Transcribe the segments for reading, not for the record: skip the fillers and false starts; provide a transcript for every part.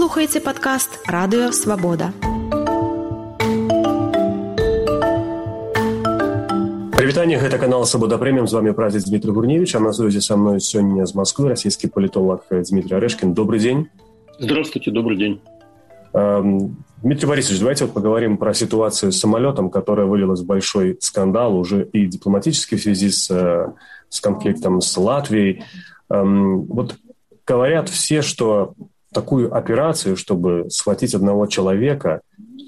слухаеце падкаст «Радыё Свабода». Прывітанне, гэта канал «Свабода Прэміум». З вами прадзед Дмітрий Гурневич, а на связи со мной сегодня из Москвы российский политолог Дмитрий Орешкин. Добрый день. Здравствуйте, добрый день. Дмитрий Борисович, давайте поговорим про ситуацию с самолетом, которая вылилась в большой скандал уже и дипломатически в связи с конфликтом с Латвией. Вот говорят все, что такую операцию, чтобы схватить одного человека,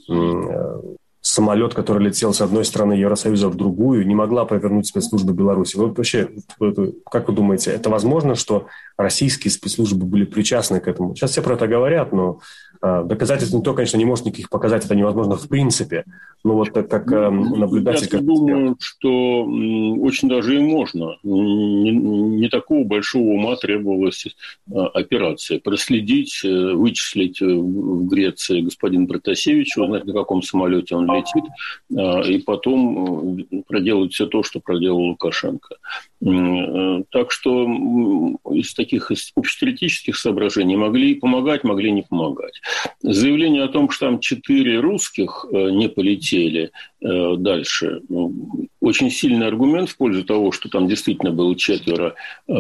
самолет, который летел с одной стороны Евросоюза в другую, не могла провернуть спецслужбы Беларуси. Вы вообще, как вы думаете, это возможно, что российские спецслужбы были причастны к этому? Сейчас все про это говорят, но доказательств никто, конечно, не может никаких показать, это невозможно в принципе. Но вот как наблюдатель... Я думаю, что очень даже и можно. Не такого большого ума требовалась операция. Проследить, вычислить в Греции господина Протасевича, узнать, на каком самолете он летит, и потом проделать все то, что проделал Лукашенко. Так что из таких общетеоретических соображений могли помогать, могли не помогать. Заявление о том, что там 4 русских не полетели дальше, очень сильный аргумент в пользу того, что там действительно было 4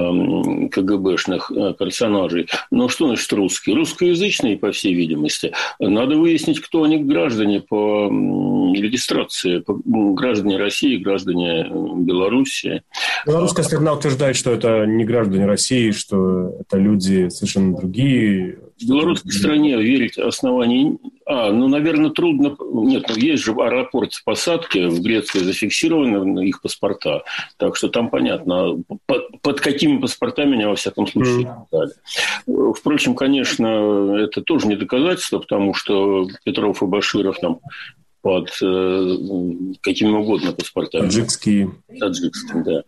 КГБшных персонажей. Но что значит русские? Русскоязычные, по всей видимости. Надо выяснить, кто они граждане по регистрации, граждане России, граждане Белоруссии. Белорусская сторона утверждает, что это не граждане России, что это люди совершенно другие. В белорусской стране верить оснований... наверное, трудно... Нет, есть же аэропорт в посадке, в Греции зафиксированы их паспорта. Так что там понятно, под какими паспортами меня, во всяком случае, дали. Впрочем, конечно, это тоже не доказательство, потому что Петров и Баширов там под какими угодно паспортами. Таджикские, да.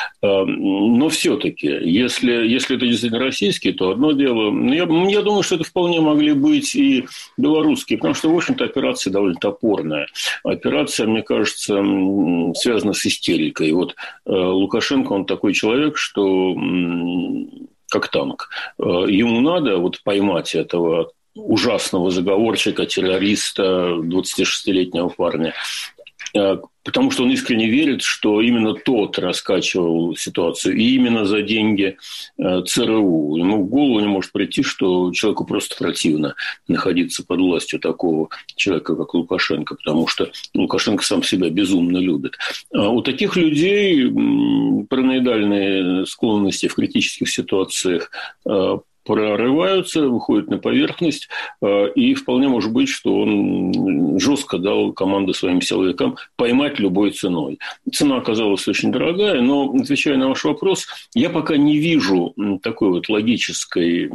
Но все-таки, если это действительно российские, то одно дело. Я думаю, что это вполне могли быть и белорусские, потому что, в общем-то, операция довольно топорная. Операция, мне кажется, связана с истерикой. Вот Лукашенко, он такой человек, что как танк. Ему надо вот поймать этого ужасного заговорщика, террориста, 26-летнего парня, потому что он искренне верит, что именно тот раскачивал ситуацию, и именно за деньги ЦРУ. Ему в голову не может прийти, что человеку просто противно находиться под властью такого человека, как Лукашенко, потому что Лукашенко сам себя безумно любит. У таких людей параноидальные склонности в критических ситуациях прорываются, выходят на поверхность, и вполне может быть, что он жестко дал команду своим силовикам поймать любой ценой. Цена оказалась очень дорогая, но, отвечая на ваш вопрос, я пока не вижу такой вот логической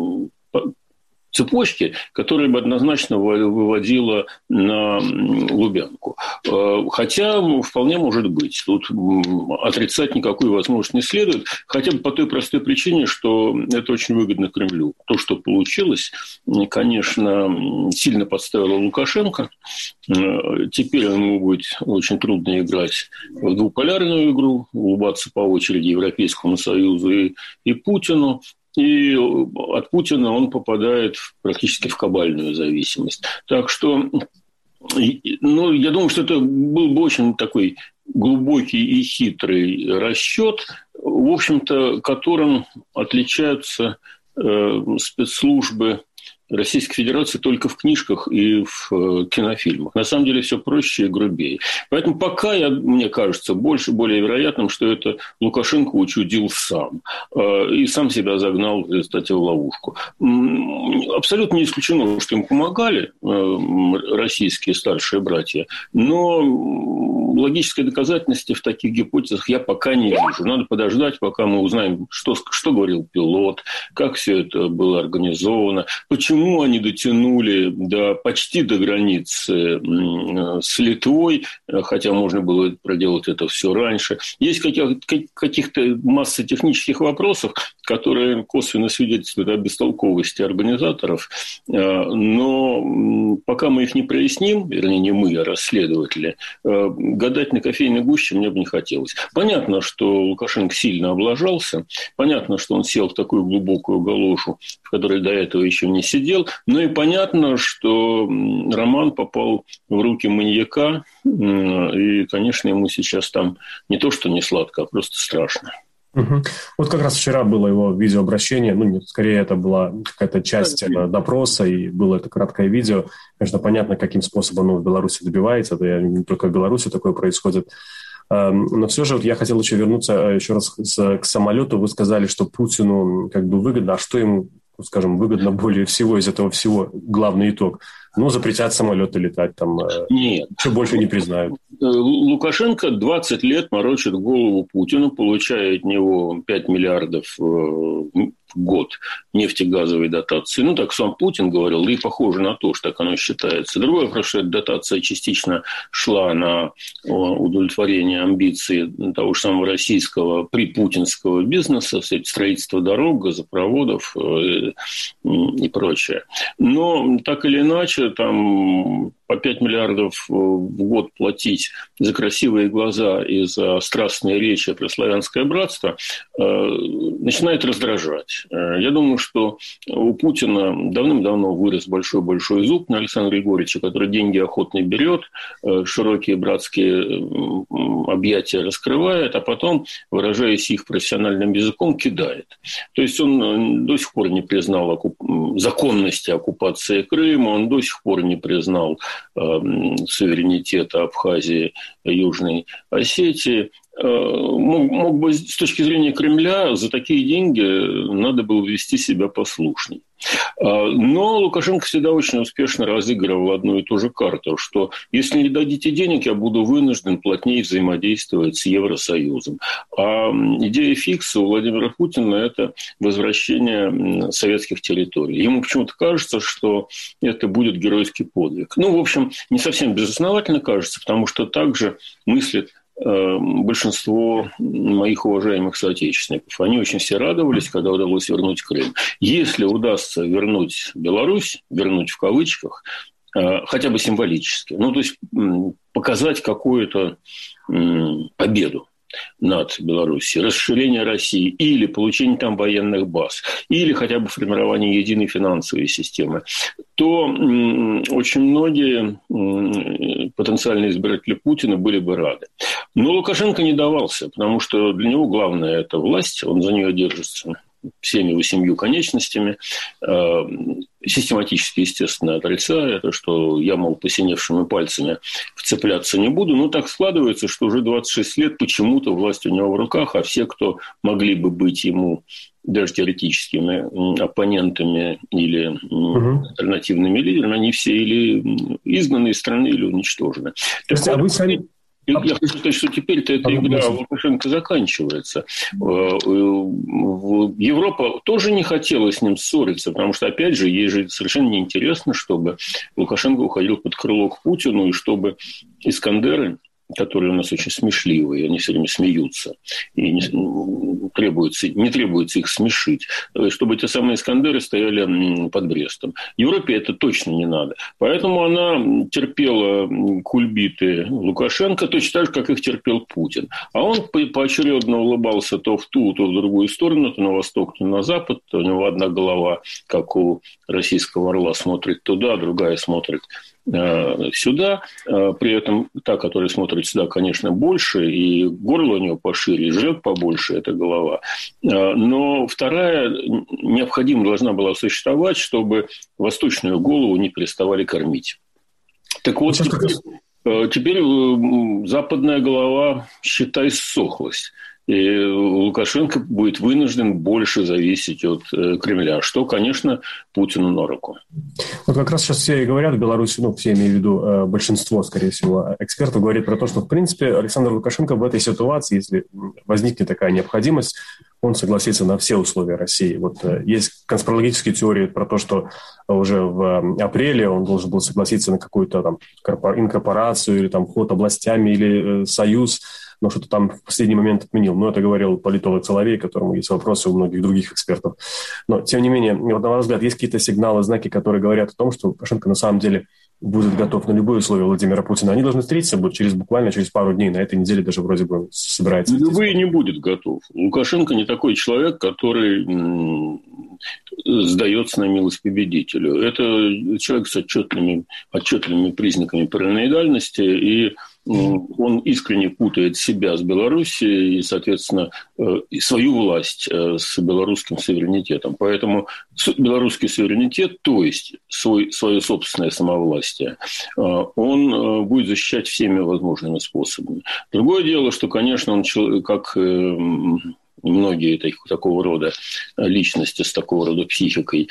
цепочки, которая бы однозначно выводила на Лубянку. Хотя вполне может быть. Тут отрицать никакой возможности не следует, хотя бы по той простой причине, что это очень выгодно Кремлю. То, что получилось, конечно, сильно подставило Лукашенко. Теперь ему будет очень трудно играть в двуполярную игру, улыбаться по очереди Европейскому Союзу и Путину. И от Путина он попадает практически в кабальную зависимость. Так что, я думаю, что это был бы очень такой глубокий и хитрый расчет, в общем-то, которым отличаются спецслужбы Российской Федерации только в книжках и в кинофильмах. На самом деле все проще и грубее. Поэтому пока, мне кажется, более вероятным, что это Лукашенко учудил сам. И сам себя загнал, кстати, в ловушку. Абсолютно не исключено, что им помогали российские старшие братья. Но логической доказательности в таких гипотезах я пока не вижу. Надо подождать, пока мы узнаем, что говорил пилот, как все это было организовано, почему они дотянули почти до границы с Литвой, хотя можно было проделать это все раньше. Есть каких-то масса технических вопросов, которые косвенно свидетельствуют о бестолковости организаторов. Но пока мы их не проясним, вернее, не мы, а расследователи, гадать на кофейной гуще мне бы не хотелось. Понятно, что Лукашенко сильно облажался. Понятно, что он сел в такую глубокую галошу, в которой до этого еще не сидел. Но и понятно, что Роман попал в руки маньяка. И, конечно, ему сейчас там не то, что не сладко, а просто страшно. Угу. Вот как раз вчера было его видеообращение, нет, скорее это была какая-то часть допроса, и было это краткое видео. Конечно, понятно, каким способом он в Беларуси добивается, это не только в Беларуси такое происходит. Но все же я хотел еще вернуться еще раз к самолету. Вы сказали, что Путину выгодно, а что ему, скажем, выгодно более всего из этого всего, главный итог? Запретят самолеты летать, Нет. Еще больше не признают. Лукашенко 20 лет морочит голову Путину, получая от него 5 миллиардов в год нефтегазовой дотации. Так сам Путин говорил, да и похоже на то, что так оно считается. Другой вопрос, что эта дотация частично шла на удовлетворение амбиций того же самого российского припутинского бизнеса, строительство дорог, газопроводов и прочее. Но так или иначе, там по 5 миллиардов в год платить за красивые глаза и за страстные речи про славянское братство начинает раздражать. Я думаю, что у Путина давным-давно вырос большой-большой зуб на Александра Григорьевича, который деньги охотно берет, широкие братские объятия раскрывает, а потом, выражаясь их профессиональным языком, кидает. То есть он до сих пор не признал законности оккупации Крыма, он до сих пор не признал суверенитета Абхазии, Южной Осетии. Мог бы, с точки зрения Кремля, за такие деньги надо было вести себя послушней. Но Лукашенко всегда очень успешно разыгрывал одну и ту же карту, что если не дадите денег, я буду вынужден плотнее взаимодействовать с Евросоюзом. А идея фикса у Владимира Путина – это возвращение советских территорий. Ему почему-то кажется, что это будет геройский подвиг. В общем, не совсем безосновательно кажется, потому что также мыслит большинство моих уважаемых соотечественников. Они очень все радовались, когда удалось вернуть Крым. Если удастся вернуть Беларусь, вернуть в кавычках, хотя бы символически, то есть показать какую-то победу над Белоруссией, расширение России или получение там военных баз, или хотя бы формирование единой финансовой системы, то очень многие потенциальные избиратели Путина были бы рады. Но Лукашенко не давался, потому что для него главное – это власть, он за нее держится всеми 8 конечностями, систематически, естественно, отрицая это, что я, посиневшими пальцами вцепляться не буду. Но так складывается, что уже 26 лет почему-то власть у него в руках, а все, кто могли бы быть ему даже теоретическими оппонентами или альтернативными лидерами, они все или изгнаны из страны, или уничтожены. А вы сами... Я хочу сказать, что теперь-то эта игра Лукашенко заканчивается. Европа тоже не хотела с ним ссориться, потому что, опять же, ей же совершенно неинтересно, чтобы Лукашенко уходил под крыло к Путину, и чтобы Искандеры, которые у нас очень смешливые, они все время смеются, и не требуется их смешить, чтобы эти самые Искандеры стояли под Брестом. Европе это точно не надо. Поэтому она терпела кульбиты Лукашенко точно так же, как их терпел Путин. А он поочередно улыбался то в ту, то в другую сторону, то на восток, то на запад. То у него одна голова, как у российского орла, смотрит туда, другая смотрит сюда. При этом та, которая смотрит сюда, конечно, больше, и горло у него пошире, и жрет побольше эта голова. Но вторая необходимо должна была существовать, чтобы восточную голову не переставали кормить. Так вот, теперь западная голова, считай, ссохлась. И Лукашенко будет вынужден больше зависеть от Кремля, что, конечно, Путину на руку. Вот как раз сейчас все и говорят в Беларуси, все имею в виду большинство, скорее всего, экспертов говорит про то, что, в принципе, Александр Лукашенко в этой ситуации, если возникнет такая необходимость, он согласится на все условия России. Вот есть конспирологические теории про то, что уже в апреле он должен был согласиться на какую-то там инкорпорацию или там ход областями или союз но что-то там в последний момент отменил. Но это говорил политолог Соловей, которому есть вопросы у многих других экспертов. Но, тем не менее, вот, на ваш взгляд, есть какие-то сигналы, знаки, которые говорят о том, что Лукашенко на самом деле будет готов на любые условия Владимира Путина? Они должны встретиться будут буквально через пару дней. На этой неделе даже вроде бы собирается. Любые не будет готов. Лукашенко не такой человек, который сдается на милость победителю. Это человек с отчетливыми признаками параноидальности, и он искренне путает себя с Белоруссией и, соответственно, свою власть с белорусским суверенитетом. Поэтому белорусский суверенитет, то есть свое собственное самовластие, он будет защищать всеми возможными способами. Другое дело, что, конечно, он, как многие такого рода личности с такого рода психикой,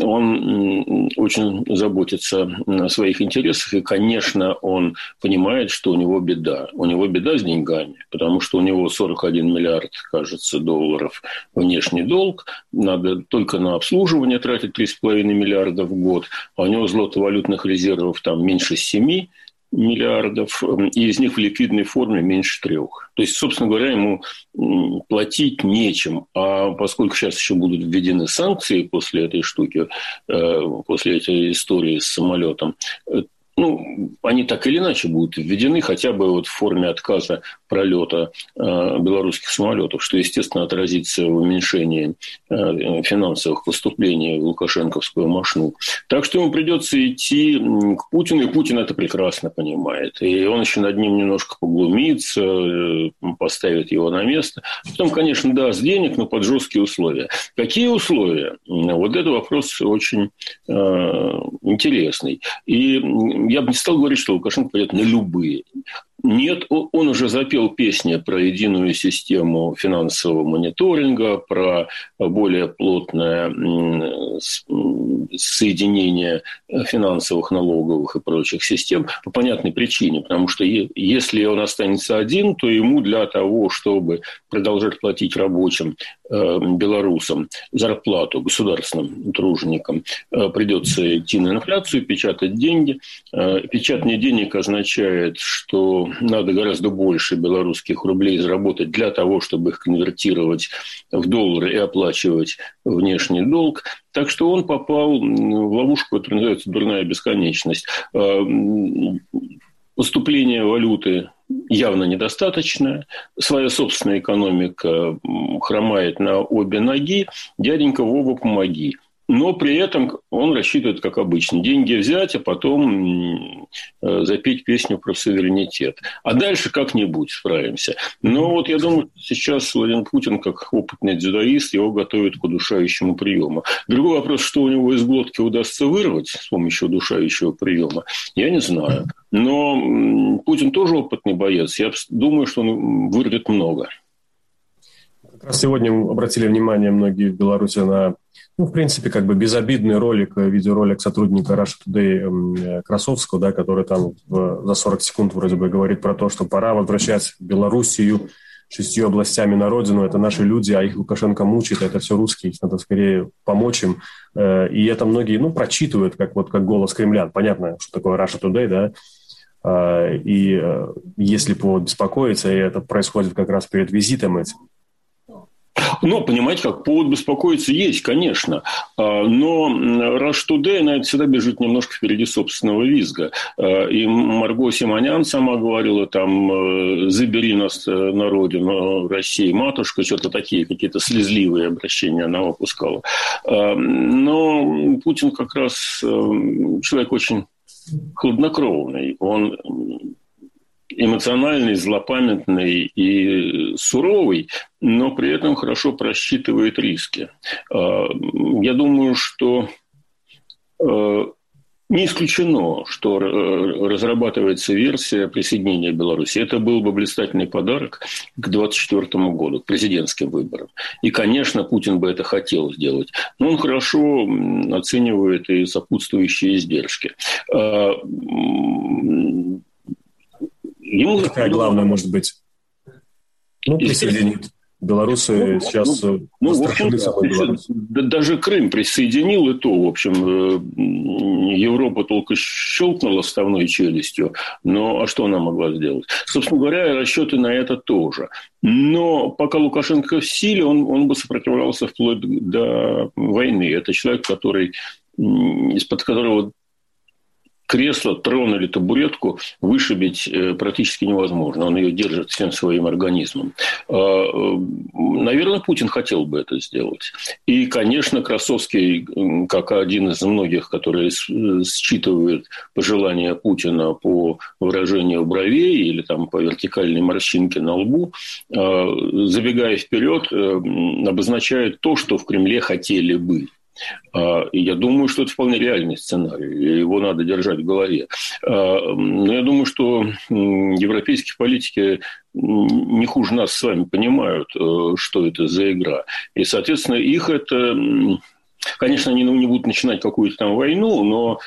он очень заботится о своих интересах, и, конечно, он понимает, что у него беда. У него беда с деньгами, потому что у него 41 миллиард, кажется, долларов внешний долг. Надо только на обслуживание тратить 3,5 миллиарда в год, а у него злотовалютных резервов там меньше 7 миллиардов, и из них в ликвидной форме меньше 3. То есть, собственно говоря, ему платить нечем. А поскольку сейчас еще будут введены санкции после этой штуки, после этой истории с самолетом, они так или иначе будут введены хотя бы вот в форме отказа пролета белорусских самолетов, что, естественно, отразится в уменьшении финансовых поступлений в лукашенковскую мошну. Так что ему придется идти к Путину, и Путин это прекрасно понимает. И он еще над ним немножко поглумится, поставит его на место. Потом, конечно, даст денег, но под жесткие условия. Какие условия? Вот это вопрос очень интересный. И я бы не стал говорить, что Лукашенко пойдет на любые. Нет, он уже запел песни про единую систему финансового мониторинга, про более плотное соединение финансовых, налоговых и прочих систем по понятной причине. Потому что если он останется один, то ему для того, чтобы продолжать платить рабочим белорусам зарплату, государственным труженикам, придется идти на инфляцию, печатать деньги. Печатание денег означает, что надо гораздо больше белорусских рублей заработать для того, чтобы их конвертировать в доллары и оплачивать внешний долг. Так что он попал в ловушку, которая называется «дурная бесконечность». Поступление валюты явно недостаточно. Своя собственная экономика хромает на обе ноги. Дяденька Вова, помоги. Но при этом он рассчитывает, как обычно, деньги взять, а потом запеть песню про суверенитет. А дальше как-нибудь справимся. Но вот я думаю, сейчас Владимир Путин, как опытный дзюдоист, его готовит к удушающему приему. Другой вопрос, что у него из глотки удастся вырвать с помощью удушающего приема, я не знаю. Но Путин тоже опытный боец. Я думаю, что он вырвет много. Как раз сегодня обратили внимание многие в Беларуси на, в принципе, как бы безобидный ролик, видеоролик сотрудника Russia Today Красовского, да, который там за 40 секунд вроде бы говорит про то, что пора возвращать Белоруссию 6 областями на родину. Это наши люди, а их Лукашенко мучает, это все русские, надо скорее помочь им. И это многие, прочитывают, как голос кремлян. Понятно, что такое Russia Today, да. И если повод беспокоиться, и это происходит как раз перед визитом этим. Понимаете, как повод беспокоиться есть, конечно. Но Russia Today на это всегда бежит немножко впереди собственного визга. И Марго Симонян сама говорила, там, забери нас на родину России, матушка, что-то такие какие-то слезливые обращения она выпускала. Но Путин как раз человек очень хладнокровный. Он эмоциональный, злопамятный и суровый, но при этом хорошо просчитывает риски. Я думаю, что не исключено, что разрабатывается версия присоединения Беларуси. Это был бы блистательный подарок к 2024 году, к президентским выборам. И, конечно, Путин бы это хотел сделать. Но он хорошо оценивает и сопутствующие издержки. Какая главная может быть? Присоединить. Белорусы сейчас застрашены самой Беларусью. Даже Крым присоединил, и то, в общем, Европа только щелкнула вставной челюстью, но а что она могла сделать? Собственно говоря, расчеты на это тоже. Но пока Лукашенко в силе, он бы сопротивлялся вплоть до войны. Это человек, из-под которого кресло, трон или табуретку вышибить практически невозможно. Он ее держит всем своим организмом. Наверное, Путин хотел бы это сделать. И, конечно, Красовский, как один из многих, которые считывают пожелания Путина по выражению бровей или там, по вертикальной морщинке на лбу, забегая вперед, обозначают то, что в Кремле хотели бы. И я думаю, что это вполне реальный сценарий, его надо держать в голове. Но я думаю, что европейские политики не хуже нас с вами понимают, что это за игра. И, соответственно, их это... Конечно, они не будут начинать какую-то там войну, но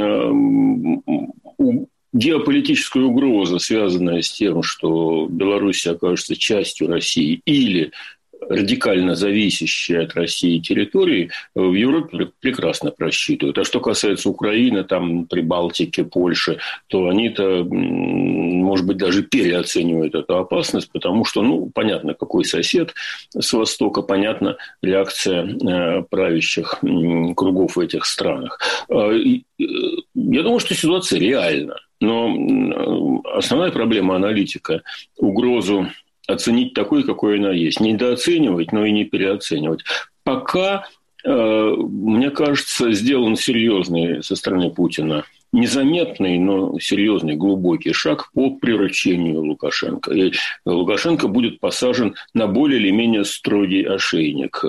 геополитическая угроза, связанная с тем, что Беларусь окажется частью России или радикально зависящие от России территории, в Европе прекрасно просчитывают. А что касается Украины, там, Прибалтики, Польши, то они-то, может быть, даже переоценивают эту опасность, потому что, понятно, какой сосед с Востока, понятна реакция правящих кругов в этих странах. Я думаю, что ситуация реальна. Но основная проблема аналитика – угрозу оценить такой, какой она есть. Не недооценивать, но и не переоценивать. Пока, мне кажется, сделан серьезный со стороны Путина, незаметный, но серьезный, глубокий шаг по приручению Лукашенко. И Лукашенко будет посажен на более или менее строгий ошейник.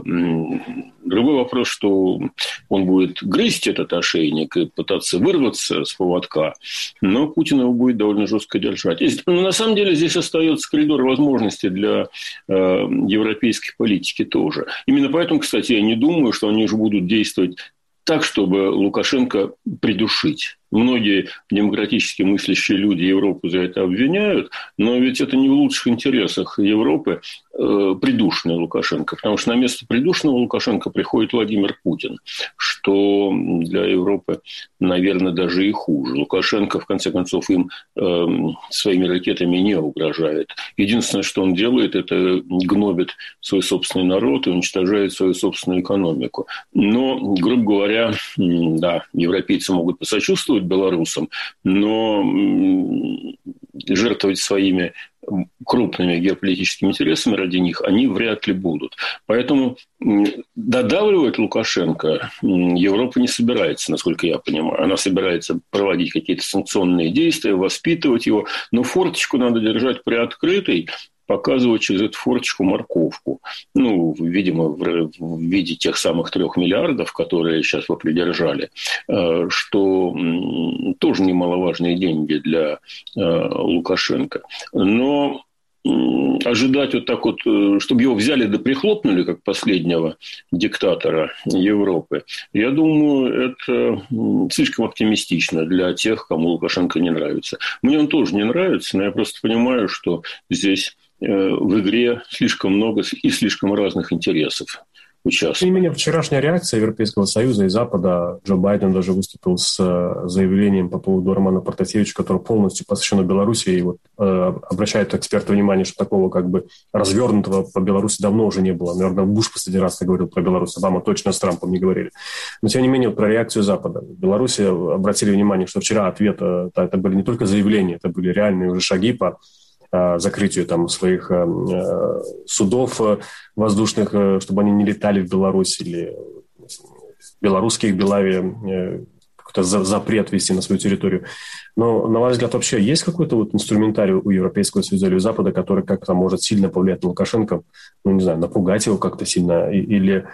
Другой вопрос, что он будет грызть этот ошейник и пытаться вырваться с поводка, но Путин его будет довольно жестко держать. Но на самом деле здесь остается коридор возможностей для европейской политики тоже. Именно поэтому, кстати, я не думаю, что они уже будут действовать так, чтобы Лукашенко придушить. Многие демократически мыслящие люди Европу за это обвиняют, но ведь это не в лучших интересах Европы придушенный Лукашенко, потому что на место придушенного Лукашенко приходит Владимир Путин, что для Европы, наверное, даже и хуже. Лукашенко, в конце концов, им своими ракетами не угрожает. Единственное, что он делает, это гнобит свой собственный народ и уничтожает свою собственную экономику. Но, грубо говоря, да, европейцы могут посочувствовать белорусам, но жертвовать своими крупными геополитическими интересами ради них они вряд ли будут. Поэтому додавливать Лукашенко Европа не собирается, насколько я понимаю. Она собирается проводить какие-то санкционные действия, воспитывать его, но форточку надо держать приоткрытой, показывать через эту форточку морковку. Видимо, в виде тех самых 3 миллиардов, которые сейчас попридержали, что тоже немаловажные деньги для Лукашенко. Но ожидать вот так вот, чтобы его взяли да прихлопнули, как последнего диктатора Европы, я думаю, это слишком оптимистично для тех, кому Лукашенко не нравится. Мне он тоже не нравится, но я просто понимаю, что здесь в игре слишком много и слишком разных интересов участвует. Тем не менее, вчерашняя реакция Европейского Союза и Запада, Джо Байден даже выступил с заявлением по поводу Романа Протасевича, который полностью посвящено Беларуси, и обращает эксперты внимание, что такого развернутого по Беларуси давно уже не было. Наверное, Буш последний раз говорил про Беларусь, Обама точно с Трампом не говорили. Но, тем не менее, про реакцию Запада. В Беларуси обратили внимание, что вчера ответ, это были не только заявления, это были реальные уже шаги по закрытию своих судов воздушных, чтобы они не летали в Беларусь, или белорусские в Белаве какой-то запрет ввести на свою территорию. Но, на ваш взгляд, вообще есть какой-то инструментарий у Европейского Союза или у Запада, который как-то может сильно повлиять на Лукашенко, напугать его как-то сильно, или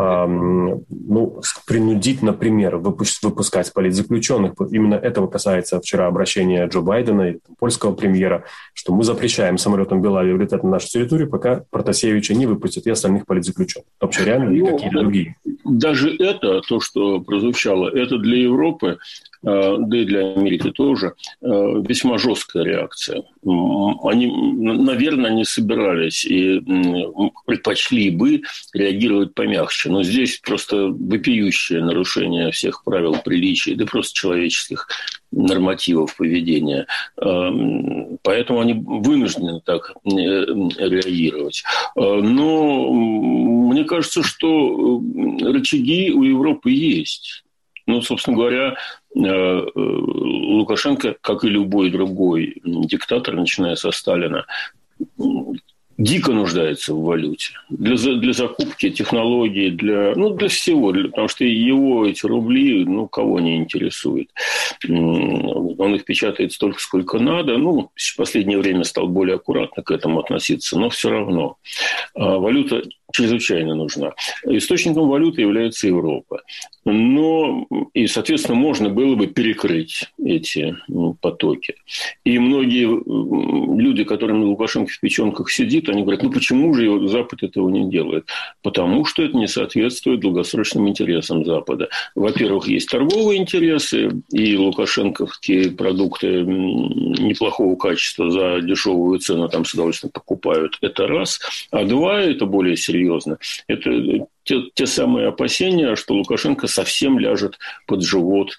принудить, например, выпускать политзаключенных. Именно этого касается вчера обращения Джо Байдена и польского премьера, что мы запрещаем самолетам Белави влетать на нашу территорию, пока Протасевича не выпустят и остальных политзаключенных. Вообще реально или какие-то другие? Даже это, то, что прозвучало, это для Европы да и для Америки тоже, весьма жесткая реакция. Они, наверное, не собирались и предпочли бы реагировать помягче. Но здесь просто вопиющее нарушение всех правил приличия, да просто человеческих нормативов поведения. Поэтому они вынуждены так реагировать. Но мне кажется, что рычаги у Европы есть. Ну, собственно говоря, Лукашенко, как и любой другой диктатор, начиная со Сталина, дико нуждается в валюте. Для закупки технологий, для всего. Потому что его эти рубли, кого не интересует. Он их печатает столько, сколько надо. В последнее время стал более аккуратно к этому относиться, но все равно. Валюта чрезвычайно нужна. Источником валюты является Европа. И, соответственно, можно было бы перекрыть эти потоки. И многие люди, которым Лукашенко в печенках сидит, они говорят, почему же Запад этого не делает? Потому что это не соответствует долгосрочным интересам Запада. Во-первых, есть торговые интересы, и лукашенковские продукты неплохого качества за дешевую цену там с удовольствием покупают. Это раз. А два, это более серьезно, это те самые опасения, что Лукашенко совсем ляжет под живот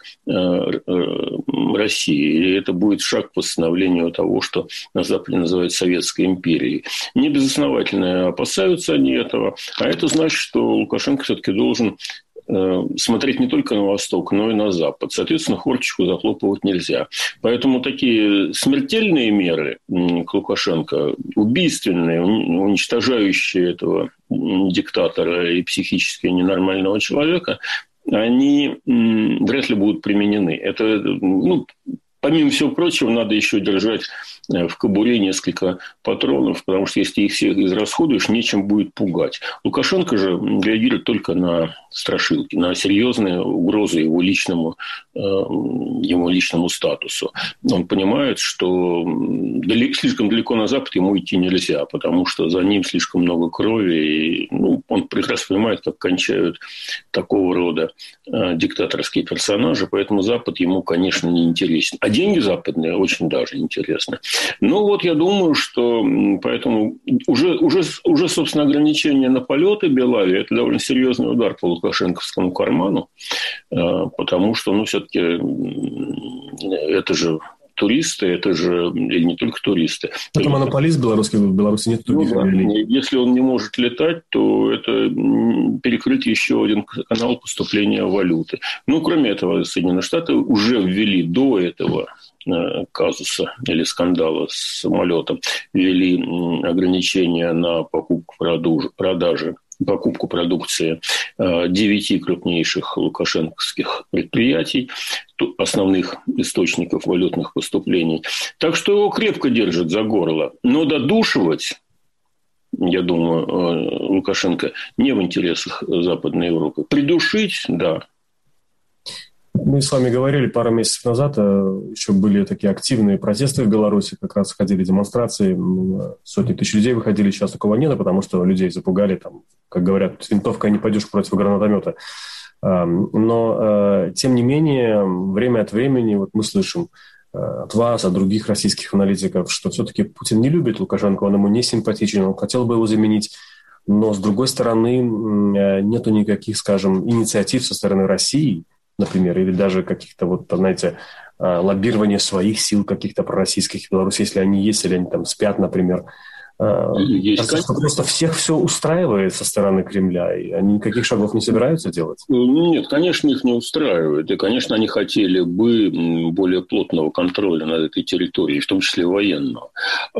России. И это будет шаг к восстановлению того, что на Западе называют Советской империей. Не безосновательно опасаются они этого. А это значит, что Лукашенко все-таки должен смотреть не только на восток, но и на запад. Соответственно, форточку захлопывать нельзя. Поэтому такие смертельные меры к Лукашенко, убийственные, уничтожающие этого диктатора и психически ненормального человека, они вряд ли будут применены. Это, помимо всего прочего, надо еще держать в кобуре несколько патронов, потому что если их всех израсходуешь, нечем будет пугать. Лукашенко же реагирует только на страшилки, на серьезные угрозы его личному статусу. Он понимает, что слишком далеко на Запад ему идти нельзя, потому что за ним слишком много крови. И, он прекрасно понимает, как кончают такого рода диктаторские персонажи, поэтому Запад ему, конечно, не интересен. А деньги западные очень даже интересны. Я думаю, что поэтому уже собственно, ограничение на полеты Белави – это довольно серьезный удар по лукашенковскому карману, потому что, все-таки это же туристы, это же или не только туристы. Это монополист белорусский, в Беларуси нет других авиалиний. Если он не может летать, то это перекрыть еще один канал поступления валюты. Кроме этого, Соединенные Штаты уже ввели до этого казуса или скандала с самолетом, ввели ограничения на покупку продукции 9 крупнейших лукашенковских предприятий, основных источников валютных поступлений. Так что его крепко держат за горло. Но додушивать, я думаю, Лукашенко не в интересах Западной Европы. Придушить – да. Мы с вами говорили пару месяцев назад, еще были такие активные протесты в Беларуси, как раз ходили демонстрации, сотни тысяч людей выходили, сейчас такого нет, потому что людей запугали, там, как говорят, с винтовкой не пойдешь против гранатомета. Но, тем не менее, время от времени мы слышим от вас, от других российских аналитиков, что все-таки Путин не любит Лукашенко, он ему не симпатичен, он хотел бы его заменить. Но, с другой стороны, нету никаких, скажем, инициатив со стороны России, например, или даже каких-то, лоббирования своих сил каких-то пророссийских в Беларуси, если они есть, или они там спят, например. Просто всех все устраивает со стороны Кремля, и они никаких шагов не собираются делать? Нет, конечно, их не устраивает. И, конечно, они хотели бы более плотного контроля над этой территорией, в том числе военного.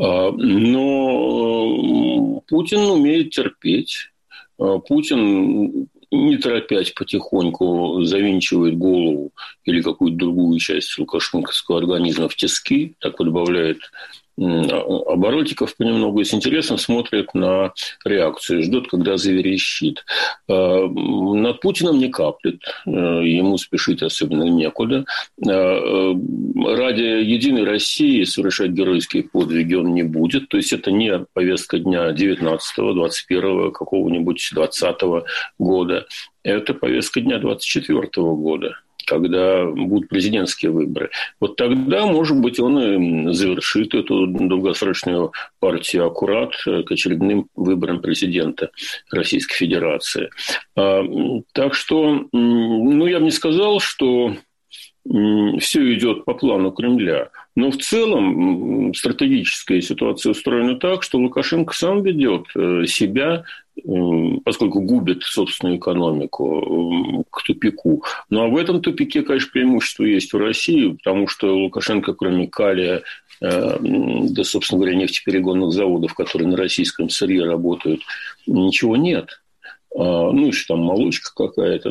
Но Путин умеет терпеть. Путин, не торопясь, потихоньку завинчивает голову или какую-то другую часть лукашенковского организма в тиски, так добавляет оборотиков понемногу и с интересом смотрит на реакцию, ждет, когда заверещит. Над Путиным не каплет, ему спешить особенно некуда. Ради единой России совершать геройские подвиги он не будет. То есть это не повестка дня 19-го, 21-го, какого-нибудь 20-го года. Это повестка дня 24-го года, когда будут президентские выборы. Вот тогда, может быть, он и завершит эту долгосрочную партию аккурат к очередным выборам президента Российской Федерации. Так что, я бы не сказал, что все идет по плану Кремля. Но в целом стратегическая ситуация устроена так, что Лукашенко сам ведет себя, поскольку губит собственную экономику, к тупику. Ну, а в этом тупике, конечно, преимущество есть у России, потому что Лукашенко, кроме калия, да, собственно говоря, нефтеперегонных заводов, которые на российском сырье работают, ничего нет. Еще там молочка какая-то.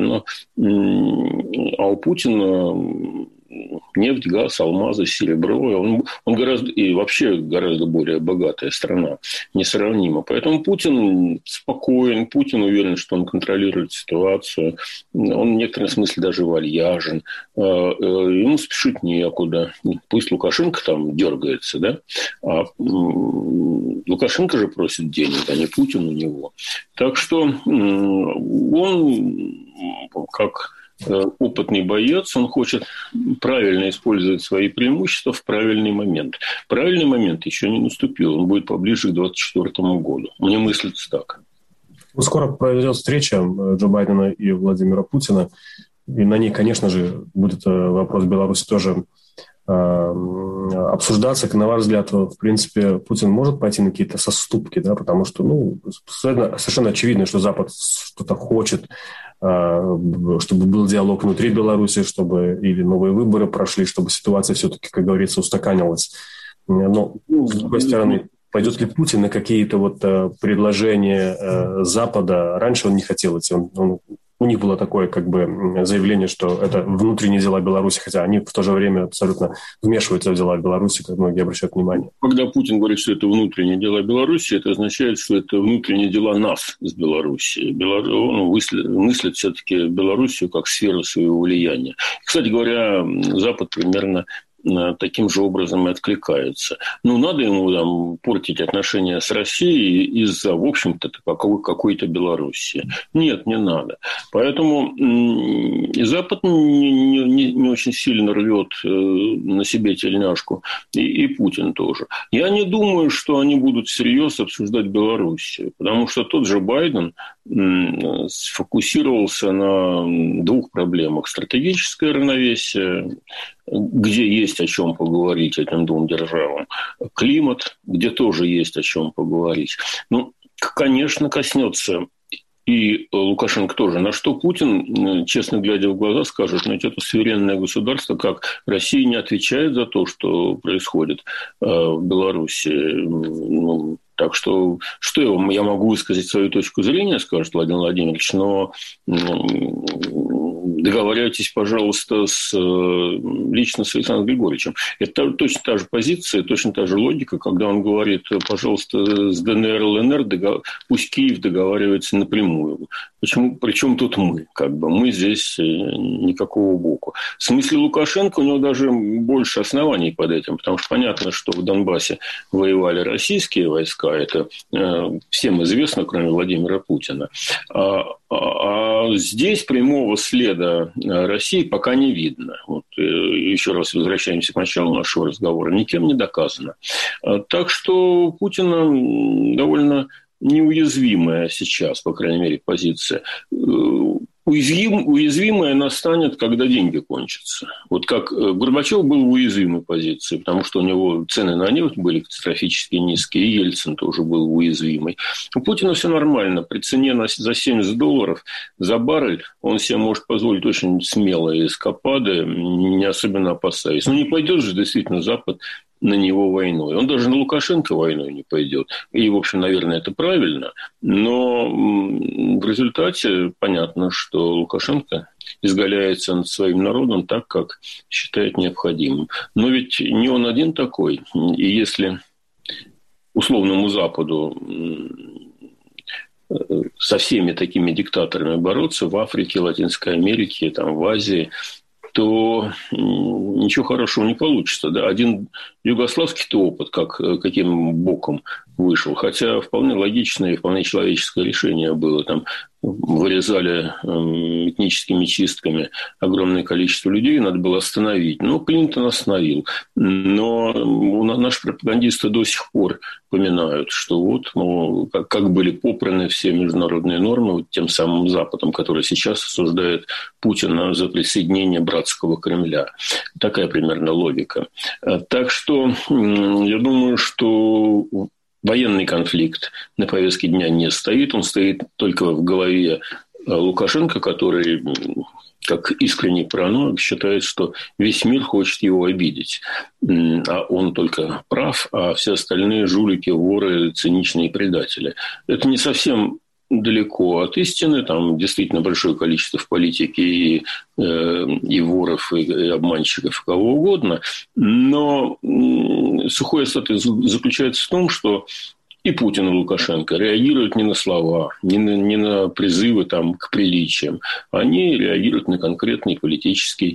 А у Путина нефть, газ, алмазы, серебро. Он гораздо, и вообще гораздо более богатая страна, несравнимо. Поэтому Путин спокоен, Путин уверен, что он контролирует ситуацию. Он в некотором смысле даже вальяжен. Ему спешить некуда. Пусть Лукашенко там дергается, да? А Лукашенко же просит денег, а не Путин у него. Так что он, как опытный боец, он хочет правильно использовать свои преимущества в правильный момент. Правильный момент еще не наступил, он будет поближе к 2024 году. Мне мыслится так. Скоро произойдет встреча Джо Байдена и Владимира Путина, и на ней, конечно же, будет вопрос Беларуси тоже обсуждаться. На ваш взгляд, в принципе, Путин может пойти на какие-то соступки, да, потому что совершенно очевидно, что Запад что-то хочет, чтобы был диалог внутри Беларуси, чтобы или новые выборы прошли, чтобы ситуация все-таки, как говорится, устаканилась. Но, с другой стороны, пойдет ли Путин на какие-то предложения Запада? Раньше он не хотел идти. У них было такое заявление, что это внутренние дела Беларуси, хотя они в то же время абсолютно вмешиваются в дела Беларуси, как многие обращают внимание. Когда Путин говорит, что это внутренние дела Беларуси, это означает, что это внутренние дела нас с Белоруссией. Он мыслит все-таки Белоруссию как сферу своего влияния. Кстати говоря, Запад примерно таким же образом и откликается. Надо ему портить отношения с Россией из-за, в общем-то, какой-то Белоруссии. Нет, не надо. Поэтому и Запад не очень сильно рвет на себе тельняшку, и Путин тоже. Я не думаю, что они будут всерьез обсуждать Белоруссию, потому что тот же Байден сфокусировался на двух проблемах. Стратегическое равновесие, где есть о чем поговорить этим двум державам. Климат, где тоже есть о чем поговорить. Конечно, коснется и Лукашенко тоже. На что Путин, честно глядя в глаза, скажет, это суверенное государство, как Россия не отвечает за то, что происходит в Беларуси. Так что я могу высказать свою точку зрения, скажет Владимир Владимирович, но договаривайтесь, пожалуйста, лично с Александром Григорьевичем. Это точно та же позиция, точно та же логика, когда он говорит, пожалуйста, с ДНР, ЛНР, пусть Киев договаривается напрямую. Причем тут мы? Мы здесь никакого боку. В смысле Лукашенко у него даже больше оснований под этим, потому что понятно, что в Донбассе воевали российские войска, это всем известно, кроме Владимира Путина. А здесь прямого следа России пока не видно. Еще раз возвращаемся к началу нашего разговора. Никем не доказано. Так что у Путина довольно неуязвимая сейчас, по крайней мере, позиция. Уязвимая она станет, когда деньги кончатся. Как Горбачев был в уязвимой позиции, потому что у него цены на нефть были катастрофически низкие, и Ельцин тоже был уязвимый. У Путина все нормально. При цене за $70 за баррель он себе может позволить очень смелые эскапады, не особенно опасаясь. Не пойдет же действительно Запад на него войной. Он даже на Лукашенко войной не пойдет. И, в общем, наверное, это правильно. Но в результате понятно, что Лукашенко изгаляется над своим народом так, как считает необходимым. Но ведь не он один такой. И если условному Западу со всеми такими диктаторами бороться в Африке, Латинской Америке, в Азии, то ничего хорошего не получится. Да? Один югославский опыт, каким боком вышел. Хотя вполне логичное и вполне человеческое решение было. Там вырезали этническими чистками огромное количество людей, надо было остановить. Но Клинтон остановил. Но наши пропагандисты до сих пор поминают, что вот, мол, как были попраны все международные нормы вот тем самым Западом, который сейчас осуждает Путина за присоединение братского Кремля. Такая примерно логика. Так что я думаю, что военный конфликт на повестке дня не стоит. Он стоит только в голове Лукашенко, который, как искренний параноик, считает, что весь мир хочет его обидеть. А он только прав, а все остальные жулики, воры, циничные предатели. Это не совсем далеко от истины. Там действительно большое количество в политике и воров, и обманщиков, и кого угодно. Но сухой остаток заключается в том, что и Путин, и Лукашенко реагируют не на слова, не на призывы там, к приличиям. Они реагируют на конкретный политический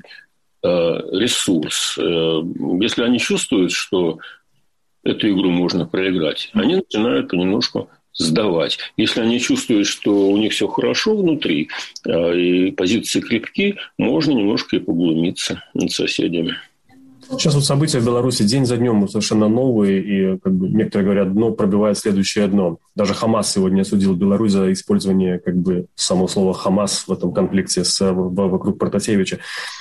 ресурс. Если они чувствуют, что эту игру можно проиграть, они начинают понемножку сдавать. Если они чувствуют, что у них все хорошо внутри, и позиции крепки, можно немножко и поглумиться над соседями. Сейчас вот события в Беларуси день за днем совершенно новые, и, как бы, некоторые говорят, дно пробивает следующее дно. Даже Хамас сегодня осудил Беларусь за использование, как бы, самого слова «Хамас» в этом конфликте вокруг Протасевича.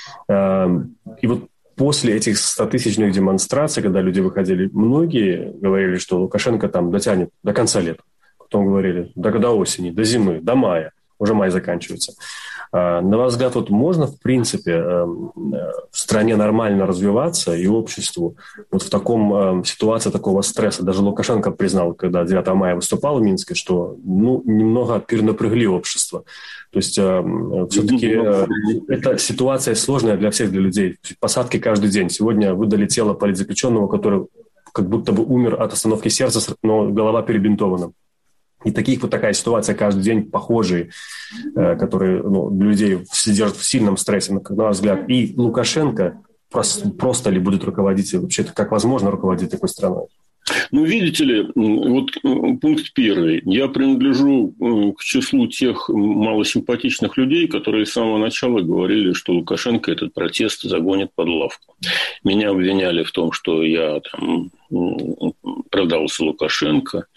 И вот после этих 100-тысячных демонстраций, когда люди выходили, многие говорили, что Лукашенко там дотянет до конца лета. Потом говорили, до осени, до зимы, до мая. Уже май заканчивается. На ваш взгляд, вот можно, в принципе, в стране нормально развиваться и обществу вот в таком ситуации такого стресса? Даже Лукашенко признал, когда 9 мая выступал в Минске, что немного перенапрягли общество. То есть все-таки эта ситуация сложная для всех, для людей. Посадки каждый день. Сегодня выдали тело политзаключенного, который как будто бы умер от остановки сердца, но голова перебинтована. И такая ситуация каждый день похожие, которые людей содержат в сильном стрессе, на ваш взгляд. И Лукашенко просто ли будет руководить, вообще-то как возможно руководить такой страной? Видите ли, вот пункт первый. Я принадлежу к числу тех малосимпатичных людей, которые с самого начала говорили, что Лукашенко этот протест загонит под лавку. Меня обвиняли в том, что я там продался Лукашенко,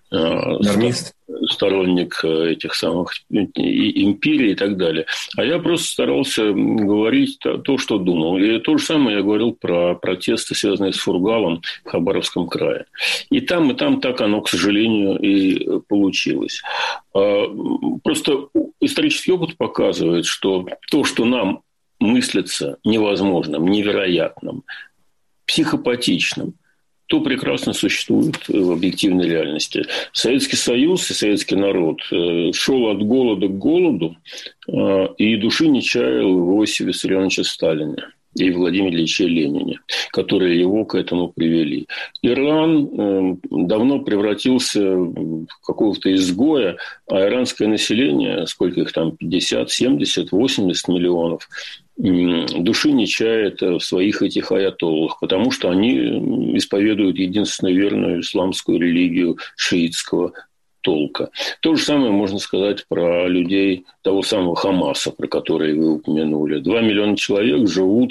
сторонник этих самых империй и так далее. А я просто старался говорить то, что думал. И то же самое я говорил про протесты, связанные с Фургалом в Хабаровском крае. И там так оно, к сожалению, и получилось. Просто исторический опыт показывает, что то, что нам мыслится невозможным, невероятным, психопатичным, то прекрасно существует в объективной реальности. Советский Союз и советский народ шел от голода к голоду и души не чаял в Иосифе Виссарионовиче Сталине и Владимире Ильиче Ленине, которые его к этому привели. Иран давно превратился в какого-то изгоя, а иранское население, сколько их там, 50, 70, 80 миллионов, души не чает в своих этих аятоллах, потому что они исповедуют единственно верную исламскую религию шиитского толка. То же самое можно сказать про людей того самого Хамаса, про который вы упомянули. 2 миллиона человек живут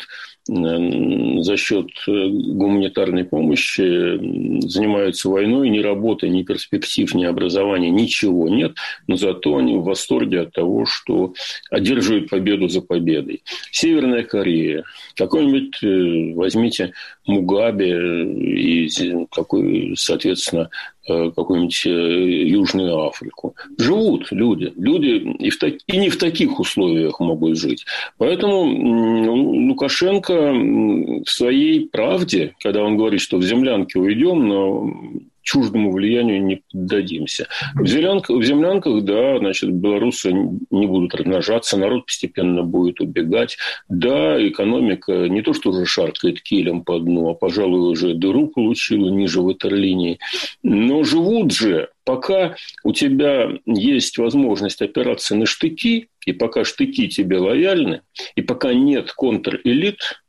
за счет гуманитарной помощи, занимаются войной, ни работы, ни перспектив, ни образования, ничего нет, но зато они в восторге от того, что одерживают победу за победой. Северная Корея. Какой-нибудь, возьмите Мугабе и, соответственно, какую-нибудь Южную Африку. Живут люди. Люди и не в таких условиях могут жить. Поэтому Лукашенко в своей правде, когда он говорит, что в землянке уйдем, но чуждому влиянию не поддадимся. В землянках, да, значит, белорусы не будут размножаться, народ постепенно будет убегать. Да, экономика не то, что уже шаркает килем по дну, а, пожалуй, уже дыру получила ниже ватерлинии. Но живут же, пока у тебя есть возможность опираться на штыки, и пока штыки тебе лояльны, и пока нет контрэлит,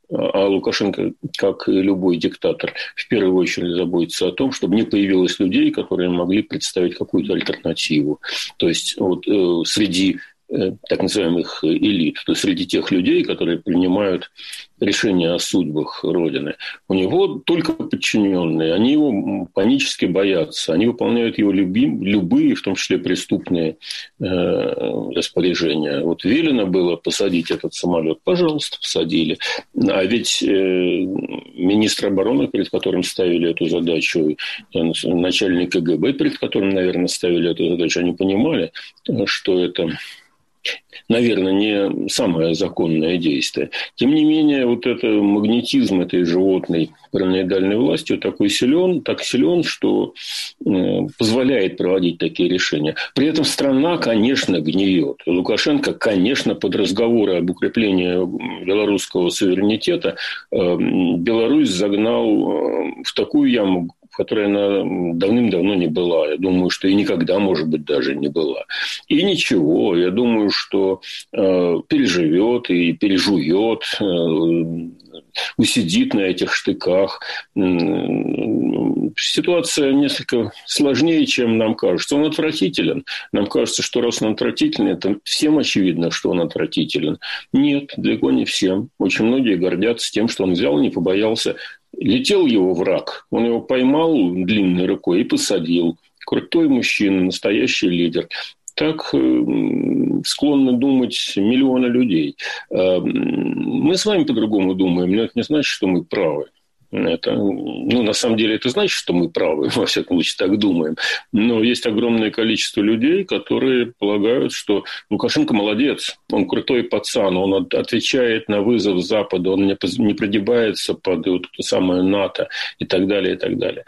А Лукашенко, как и любой диктатор, в первую очередь заботится о том, чтобы не появилось людей, которые могли представить какую-то альтернативу. То есть вот среди так называемых элит, то есть среди тех людей, которые принимают решения о судьбах Родины. У него только подчиненные, они его панически боятся, они выполняют его любые, в том числе преступные распоряжения. Вот велено было посадить этот самолет, пожалуйста, посадили. А ведь министр обороны, перед которым ставили эту задачу, начальник КГБ, перед которым, наверное, ставили эту задачу, они понимали, что это, наверное, не самое законное действие. Тем не менее, вот это магнетизм этой животной параноидальной власти такой силен, так силен, что позволяет проводить такие решения. При этом страна, конечно, гниет. Лукашенко, конечно, под разговоры об укреплении белорусского суверенитета Беларусь загнал в такую яму, в которой она давным-давно не была. Я думаю, что и никогда, может быть, даже не была. И ничего, я думаю, что переживет и пережует, усидит на этих штыках. Ситуация несколько сложнее, чем нам кажется. Он отвратителен. Нам кажется, что раз он отвратителен, это всем очевидно, что он отвратителен. Нет, далеко не всем. Очень многие гордятся тем, что он взял и не побоялся. Летел его враг, он его поймал длинной рукой и посадил. Крутой мужчина, настоящий лидер. Так склонны думать миллионы людей. Мы с вами по-другому думаем, но это не значит, что мы правы. Это, на самом деле, это значит, что мы правы, во всяком случае, так думаем. Но есть огромное количество людей, которые полагают, что Лукашенко молодец, он крутой пацан, он отвечает на вызов Запада, он не прогибается под вот это самое НАТО и так далее, и так далее.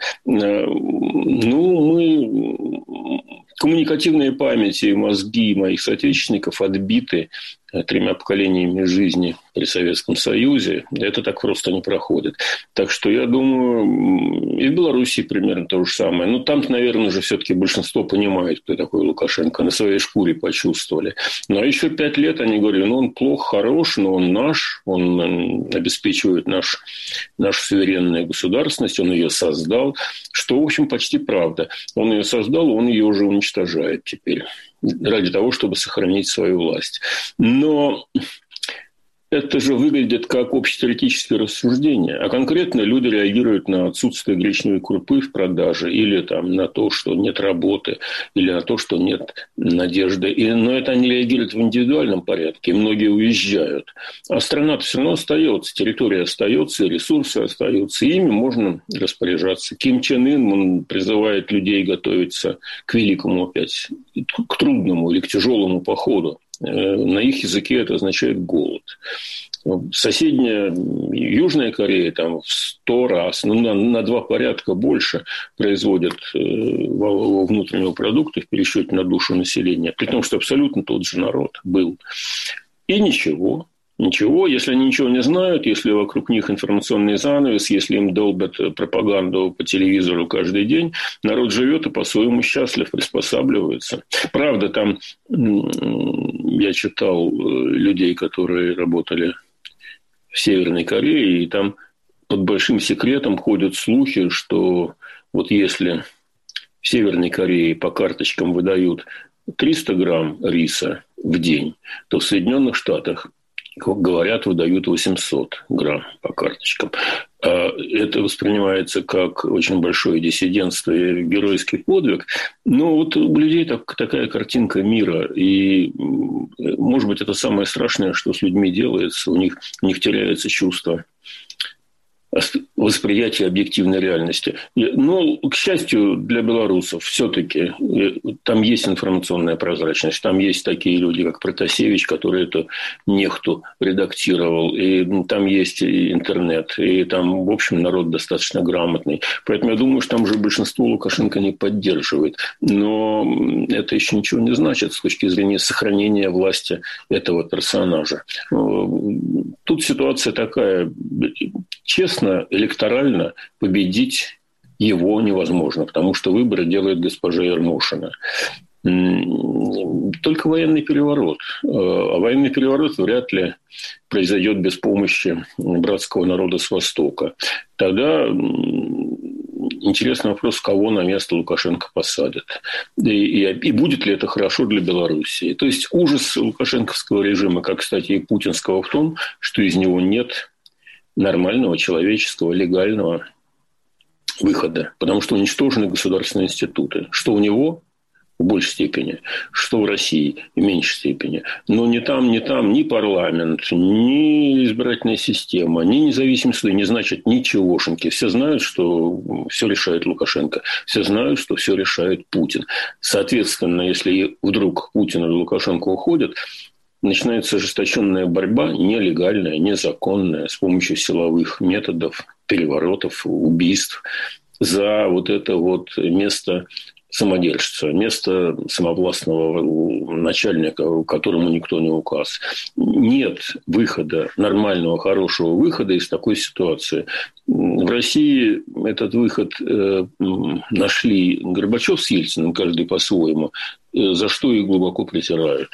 Коммуникативные памяти и мозги моих соотечественников отбиты 3 поколениями жизни при Советском Союзе. Это так просто не проходит. Так что я думаю, и в Беларуси примерно то же самое. Но там, наверное, уже все-таки большинство понимает, кто такой Лукашенко. На своей шкуре почувствовали. Но еще 5 лет они говорили, он плохо, хорош, но он наш, он обеспечивает нашу суверенную государственность, он ее создал. Что, в общем, почти правда. Он ее создал, он ее уже уничтожает теперь. Ради того, чтобы сохранить свою власть. Но это же выглядит как общетеоретическое рассуждение. А конкретно люди реагируют на отсутствие гречневой крупы в продаже или там, на то, что нет работы, или на то, что нет надежды. Но это они реагируют в индивидуальном порядке. Многие уезжают. А страна-то все равно остается. Территория остается, ресурсы остаются. Ими можно распоряжаться. Ким Чен Ын, он призывает людей готовиться к великому опять, к трудному или к тяжелому походу. На их языке это означает голод. Соседняя Южная Корея там в 100 раз, на 2 порядка больше производит внутреннего продукта в пересчете на душу населения, при том, что абсолютно тот же народ был. И ничего. Ничего, если они ничего не знают, если вокруг них информационный занавес, если им долбят пропаганду по телевизору каждый день, народ живет и по-своему счастлив, приспосабливается. Правда, там я читал людей, которые работали в Северной Корее, и там под большим секретом ходят слухи, что вот если в Северной Корее по карточкам выдают 300 грамм риса в день, то в Соединенных Штатах, говорят, выдают 800 грамм по карточкам. Это воспринимается как очень большое диссидентство и геройский подвиг. Но вот у людей такая картинка мира. И, может быть, это самое страшное, что с людьми делается. У них теряется чувство восприятия объективной реальности. Но, к счастью для белорусов, все-таки там есть информационная прозрачность, там есть такие люди, как Протасевич, который эту нехту редактировал, и там есть и интернет, и там, в общем, народ достаточно грамотный. Поэтому я думаю, что там уже большинство Лукашенко не поддерживает. Но это еще ничего не значит с точки зрения сохранения власти этого персонажа. Тут ситуация такая. Честно, электорально победить его невозможно, потому что выборы делает госпожа Ермошина. только военный переворот. А военный переворот вряд ли произойдет без помощи братского народа с Востока. Тогда интересный вопрос, кого на место Лукашенко посадят. И будет ли это хорошо для Белоруссии. То есть ужас лукашенковского режима, как, кстати, и путинского, в том, что из него нет нормального, человеческого, легального выхода. Потому что уничтожены государственные институты. Что у него в большей степени, что в России в меньшей степени. Но ни там, ни парламент, ни избирательная система, ни независимые суды не значит ничегошеньки. Все знают, что все решает Лукашенко. Все знают, что все решает Путин. Соответственно, если вдруг Путин или Лукашенко уходят, начинается ожесточенная борьба, нелегальная, незаконная, с помощью силовых методов, переворотов, убийств за вот это вот место самодержца, место самовластного начальника, которому никто не указ. Нет выхода, нормального, хорошего выхода из такой ситуации. В России этот выход нашли Горбачев с Ельциным, каждый по-своему, за что их глубоко притирают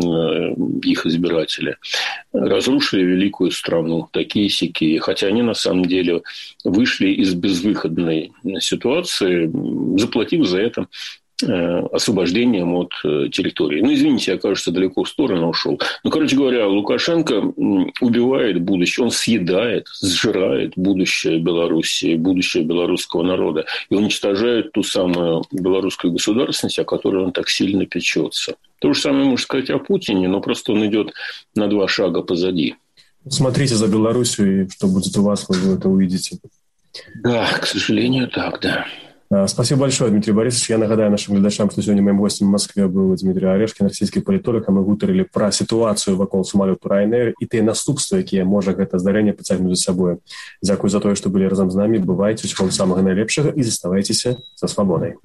их избиратели. Разрушили великую страну, такие-сякие. Хотя они, на самом деле, вышли из безвыходной ситуации, заплатив за это освобождением от территории. Ну, извините, я, кажется, далеко в сторону ушел. Ну, короче говоря, Лукашенко убивает будущее, он съедает, сжирает будущее Белоруссии, будущее белорусского народа и уничтожает ту самую белорусскую государственность, о которой он так сильно печется. То же самое можно сказать о Путине, но просто он идет на 2 шага позади. Смотрите за Белоруссию, и что будет у вас, вы это увидите. Да, к сожалению, так, да. Спасибо большое, Дмитрий Борисович. Я нагадаю нашим глядачам, что сегодня моим гостем в Москве был Дмитрий Орешкин, расійскі палітолог, а мы гутарылі пра сітуацыю вакол самалёту Ryanair і тыя наступствы, якія можа гэта здарэнне пацягнуць за сабой. Дзякуй за тое, што былі разам з намі. Бывайце, усяго самага найлепшага і заставайцеся за свабодай.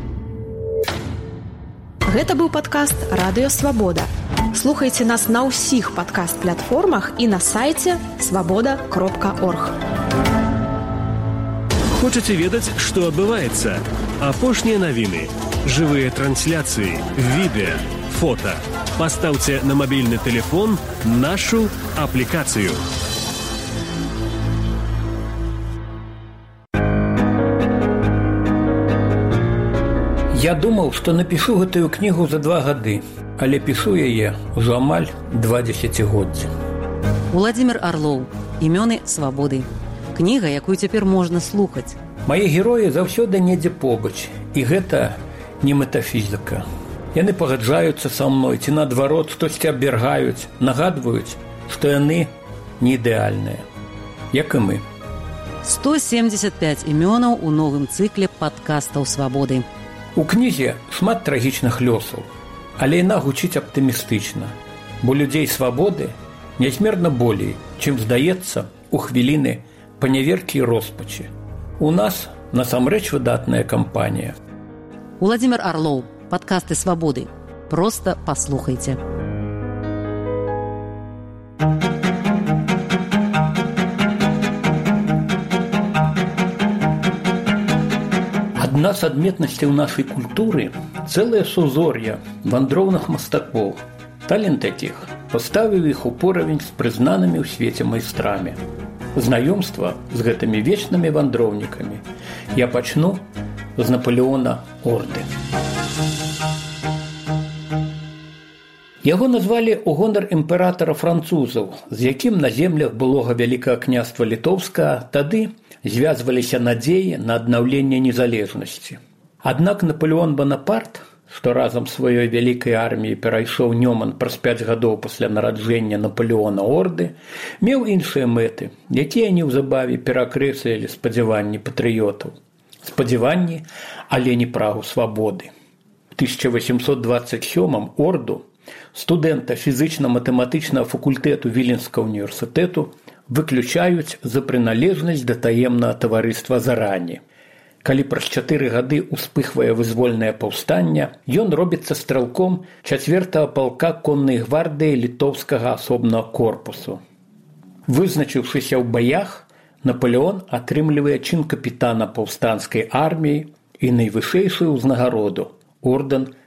Гэта быў падкаст «Радыё Свабода». Слухайце нас на ўсіх падкаст-платформах і на сайце свабода.орг. Хочаце ведаць, што адбываецца? Апошнія навіны, жывыя трансляцыі, відэа, фота. Пастаўце на мабільны тэлефон нашу аплікацыю. Я думаў, што напішу гэтую кнігу за 2 гады, але пішу яе ўжо амаль 2 дзесяцігоддзі. Уладзімір Арлоў. Імёны свабоды. Кніга, якую цяпер можна слухаць. Мае героі заўсёды недзе побач, і гэта не метафізіка. Яны пагаджаюцца са мной, ці наадварот штосьці абвяргаюць, нагадваюць, што яны не ідэальныя, як і мы. 175 імёнаў у новым цыкле падкастаў свабоды. У кнізе шмат трагічных лёсаў, але яна гучыць аптымістычна, бо людзей свабоды нязмерна болей, чым здаецца у хвіліны паняверкі і роспачы. У нас насамрэч выдатная кампанія. Уладзімір Арлоў. Падкасты свабоды. Проста паслухайце. Адна з адметнасцяў нашай культуры – цэлае сузор'е вандроўных мастакоў. Талент якіх паставіў іх у поравень з прызнанымі ў свеце майстрамі. Знаёмства з гэтымі вечнымі вандроўнікамі я пачну з Напалеона Орды. Яго назвалі ў гонар імператара французаў, з якім на землях былога Вялікага княства Літоўскага тады звязваліся надзеі на аднаўленне незалежнасці. Аднак Напалеон Банапарт, што разам з сваёй вялікай арміяй перайшоў Нёман праз 5 гадоў пасля нараджэння Напалеона Орды, меў іншыя мэты, якія неўзабаве перакрэслілі спадзяванні патрыётаў. Спадзяванні, але не прагу свабоды. У 1827 Орду студэнта фізычна-матэматычнага факультэту Віленскага універсітэту выключаюць за прыналежнасць да таемнага таварыства Зарані. Калі праз 4 гады ўспыхвае вызвольнае паўстанне, ён робіцца стрэлком 4-го палка коннай гвардыі літоўскага асобнага корпусу. Вызначыўшыся ў баях, Напалеон атрымлівае чын капітана паўстанцкай арміі і найвышэйшую ўзнагароду – ордэн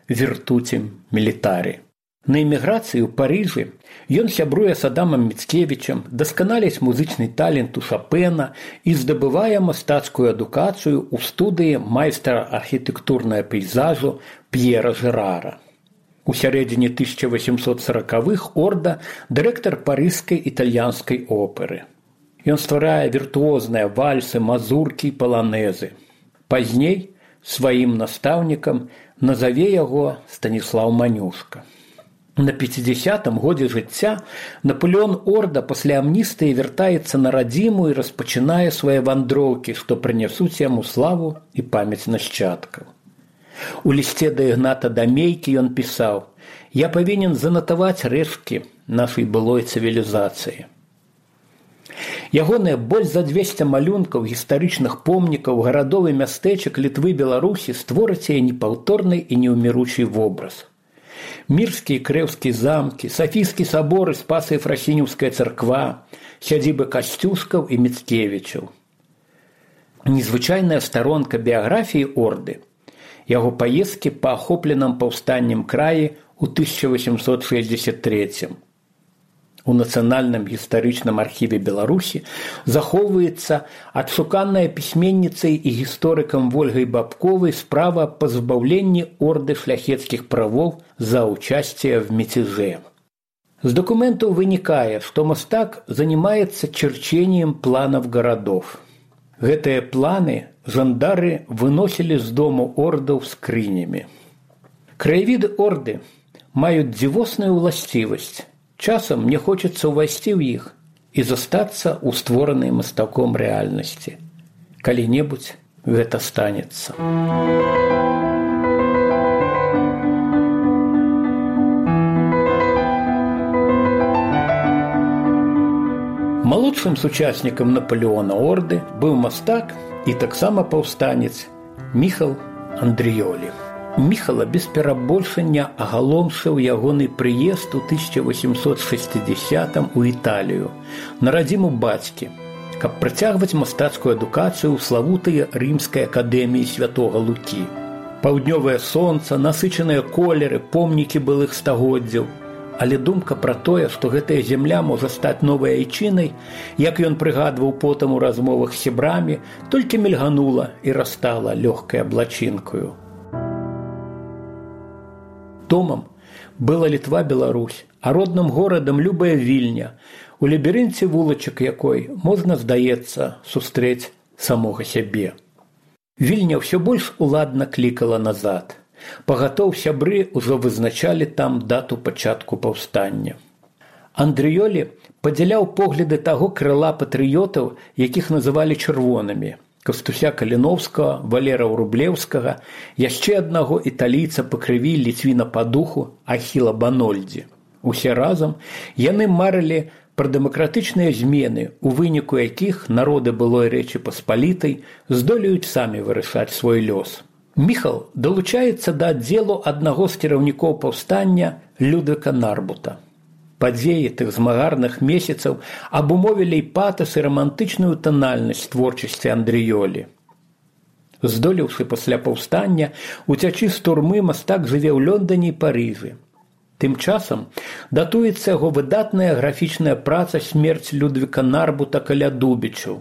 virtutem militari. На эміграцыі ў Парыжы ён сябруе з Адамам Міцкевічам, дасканаляць музычны талент у Шопена і здабывае мастацкую адукацыю ў студыі майстра архітэктурнага пейзажу П'ера Жерара. У сярэдзіне 1840-х Орда дырэктар парыжскай італьянскай оперы. Ён стварае віртуозныя вальсы, мазуркі і паланэзы. Пазней сваім настаўнікам назаве яго Станіслаў Манюшка. На 50-м годзе жыцця Напалеон Орда пасля амністыі вяртаецца на радзіму і распачынае свае вандроўкі, што прынясуць яму славу і памяць нашчадкаў. У лісце да Ігната Дамейкі ён пісаў: «Я павінен занатаваць рэшткі нашай былой цывілізацыі». Ягоныя больш за 200 малюнкаў гістарычных помнікаў гарадоў і мястэчак Літвы, Беларусі створаць яе непаўторны і неўміручы вобраз. Мірскія і крэўскія замкі, Сафійскі сабор і Спаса-Ефрасінеўская царква, сядзібы Касцюшкаў і Міцкевічаў. Незвычайная старонка біяграфіі Орды – яго паездкі па ахопленым паўстаннем краі ў 1863-м. У Нацыянальным гістарычным архіве Беларусі захоўваецца адшуканая пісьменніцай і гісторыкам Вольгай Бабковай справа па збаўленні Орды шляхецкіх правоў за участие в мятеже. З документаў вынікае, што мастак занимается черчением планов городов. Гэтыя планы жандары выносілі з дому ордаў скрынями. Краявіды Орды маюць дзівосную ўласцівасць. Часам мне хочацца ўвайсці ў іх і застацца ў створанай мастаком рэальнасці. Калі-небудзь гэта станецца. Малодшым сучаснікам Напалеона Орды быў мастак і таксама паўстанец Міхал Андрыёлі. Міхала без перабольшання агаломшыў ягоны прыезд у 1860-м у Італію на радзіму бацькі, каб працягваць мастацкую адукацыю ў славутай рымскай акадэміі святога Лукі. Паўднёвае сонца, насычаныя колеры, помнікі былых стагоддзяў, але думка пра тое, што гэтая зямля можа стаць новай айчынай, як ён прыгадваў потым у размовах з сябрамі, толькі мільганула і растала лёгкай аблачынкаю. Домам была Літва-Беларусь, а родным горадам любая Вільня, у лабірынце вулачак якой можна, здаецца, сустрэць самога сябе. Вільня ўсё больш уладна клікала назад. Пагатоў сябры ўжо вызначалі там дату пачатку паўстання. Андрыёлі падзяляў погляды таго крыла патрыётаў, якіх называлі чырвонымі. Кастуся Каліновскага, Валера Врублеўскага, яшчэ аднаго італійца па крыві, ліцвіна па духу, Ахіла Банольдзі. Усе разам яны марылі пра дэмакратычныя змены, у выніку якіх народы былой Рэчы Паспалітай здолеюць самі вырашаць свой лёс. Міхал далучаецца да аддзелу аднаго з кіраўнікоў паўстання Людвіка Нарбута. Падзеі тых змагарных месяцаў абумовілі і патас і рамантычную танальнасць творчасці Андрыёлі. Здолеўшы пасля паўстання уцячы з турмы, мастак жыве ў Лондоне і Парыжы. Тым часам датуецца яго выдатная графічная праца «Смерць Людвіка Нарбута каля Дубічаў».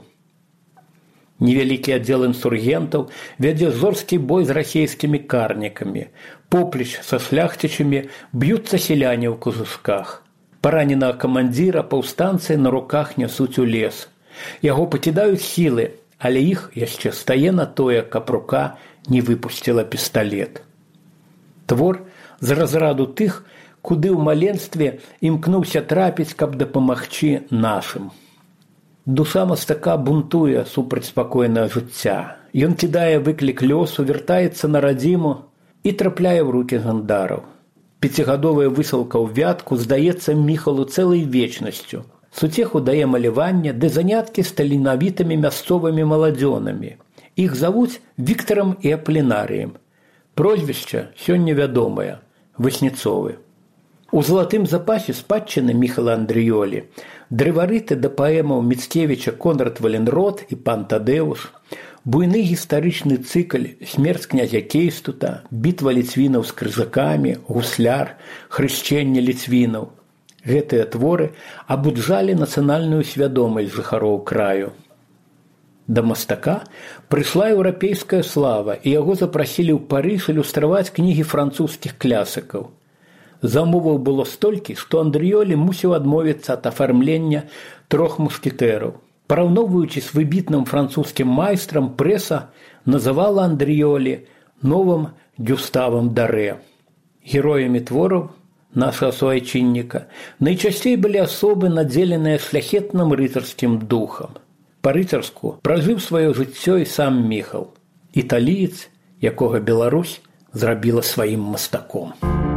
Невялікі аддзел інсургентаў вядзе жорсткі бой з расейскімі карнікамі. Поплеч са шляхцічамі б'юцца селяне ў кожушках. Параненага камандзіра паўстанцы на руках нясуць у лес. Яго пакідаюць сілы, але іх яшчэ стае на тое, каб рука не выпусціла пісталет. Твор з разраду тых, куды ў маленстве імкнуўся трапіць, каб дапамагчы нашым. Душа мастака бунтуе супраць спакойнага жыцця. Ён кідае выклік лёсу, вяртаецца на радзіму і трапляе ў рукі жандараў. Пяцігадовая высылка ў Вятку здаецца Міхалу цэлай вечнасцю. Суцеху дае маляванне ды заняткі з таленавітымі мясцовымі маладзёнамі. Іх завуць Віктарам і Аплінарыем. Прозвішча сёння вядомае – Васніцовы. У залатым запасе спадчыны Міхала Андрыёлі дрыварыты да паэмаў Міцкевіча Конрад Валенрод і пан Тадэуш, буйны гістарычны цыкл «Смерць князя Кейстута», «Бітва ліцвінаў з крыжакамі», «Гусляр», «Хрышчэнне ліцвінаў». Гэтыя творы абуджалі нацыянальную свядомасць жыхароў краю. Да мастака прыйшла еўрапейская слава, і яго запрасілі ў Парыж ілюстраваць кнігі французскіх клясыкаў. Замоваў было столькі, што Андрыёлі мусіў адмовіцца ад афармлення «Трох мушкетэраў». Параўноўваючы з выбітным французскім майстрам, прэса называла Андрыёлі новым Гюставам Дарэ. Героямі твораў нашага суайчынніка найчасцей былі асобы, надзеленыя шляхетным рыцарскім духам. Па-рыцарску пражыў сваё жыццё і сам Міхал, італіец, якога Беларусь зрабіла сваім мастаком.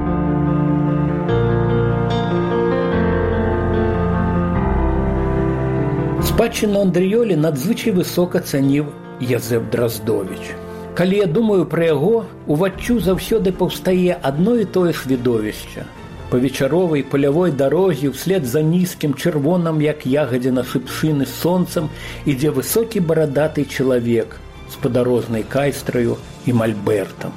Спадчыну Андрыёлі надзвычай высока цаніў Язэп Драздовіч. Калі я думаю пра яго, уваччу заўсёды паўстае адно і тое ж відовішча. Па вечаровай палявой дарозе ўслед за нізкім чырвоным, як ягадзіна шыпшыны сонцам, ідзе высокі барадаты чалавек з падарожнай кайстраю і мальбертам.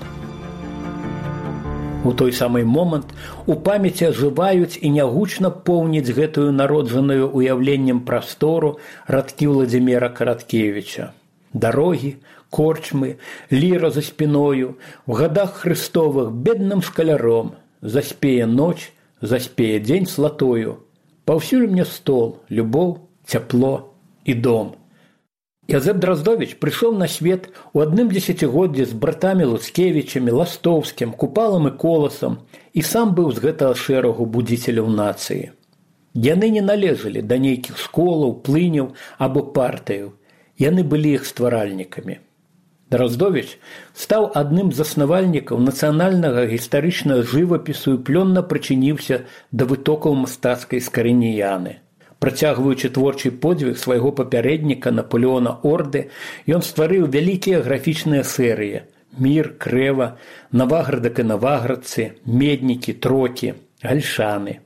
У той самы момант у памяці ажываюць і нягучна поўніць гэтую народжаную уяўленнем прастору радкі Владзіміра Караткевіча. Дарогі, корчмы, ліра за спіною, в гадах Христовых бедным шкаляром, заспее ноч, заспее дзень слатою, паўсюль мне стол, любоў, цяпло і дом. Язэп Драздовіч прыйшоў на свет у адным дзесяцігоддзі з братамі Луцкевічамі, Ластоўскім, Купалам і Коласам і сам быў з гэтага шэрагу будзіцеляў нацыі. Яны не належалі да нейкіх школаў, плыняў або партыяў. Яны былі іх стваральнікамі. Драздовіч стаў адным з заснавальнікаў нацыянальнага гістарычнага жывапісу і плённа прычыніўся да вытокаў мастацкай скарыніяны. Працягваючы творчы подзвіг свайго папярэдніка Напалеона Орды, ён стварыў вялікія графічныя серыі «Мір», «Крэва», «Наваградак і наваградцы», «Меднікі», «Трокі», «Гальшаны».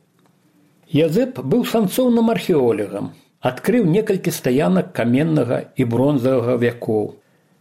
Язэп быў шанцоўным археолагам, адкрыў некалькі стаянак каменнага і бронзавага вякоў.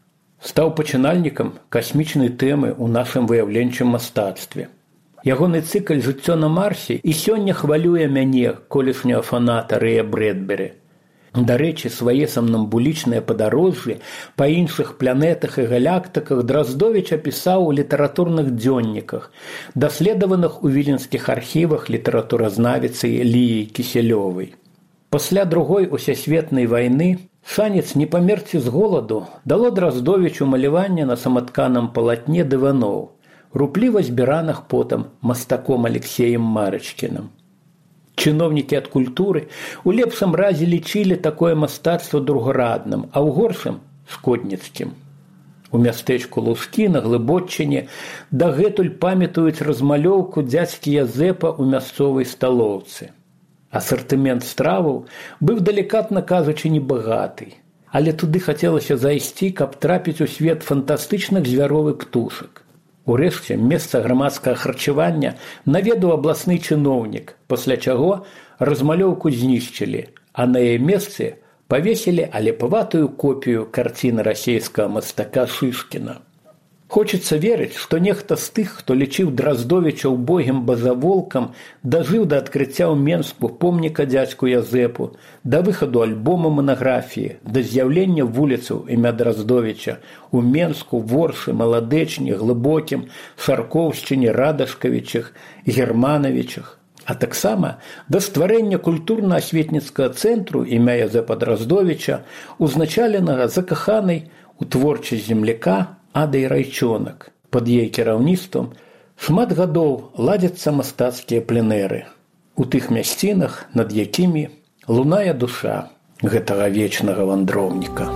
Стаў пачынальнікам касмічнай тэмы ў нашым выяўленчым мастацтве. Ягоны цыкл «Жыццё на Марсе» і сёння хвалюе мяне, колішняга фаната Рэя Брэдбері. Дарэчы, свае самнамбулічныя падарожжы па іншых планетах і галактыках Драздовіч апісаў у літаратурных дзённіках, даследаваных у віленскіх архівах літаратуразнавіцы Ліі Кісялёвай. Пасля Другой усесветнай вайны шанец не памерці з голаду дало Драздовічу маляванне на саматканым палатне дываноў, рупліва збіраных потам мастаком Алексеем Марачкіным. Чыноўнікі ад культуры у лепшым разе лічылі такое мастацтва другарадным, а ў горшым – шкодніцкім. У мястэчку Лужкі на Глыбоччыне дагэтуль памятаюць размалёўку дзядзькі Язэпа ў мясцовай сталоўцы. Асартымент страваў быў, далікатна кажучы, небагаты, але туды хацелася зайсці, каб трапіць у свет фантастычных звяроў і птушак. Урэшце, месца грамадскага харчавання наведаў абласны чыноўнік, пасля чаго размалёўку знішчылі, а на яе месцы павесілі алепаватую копію карціны расейскага мастака Шышкіна. Хочацца верыць, што нехта з тых, хто лічыў Драздовіча убогім базаволкам, дажыў да адкрыцця ў Менску помніка дзядзьку Язэпу, да выхаду альбома манаграфіі, да з'яўлення вуліцаў імя Драздовіча у Менску, Воршы, Маладэчні, Глыбокім, Шаркоўшчыне, Радашкавічах, Германавічах, а таксама да стварэння культурна-асветніцкага цэнтру імя Язэпа Драздовіча, узначаленага закаханай у творчасць земляка Адай Райчонак. Пад яе кіраўніцтвам шмат гадоў ладзяцца мастацкія пленэры у тых мясцінах, над якімі лунае душа гэтага вечнага вандроўніка.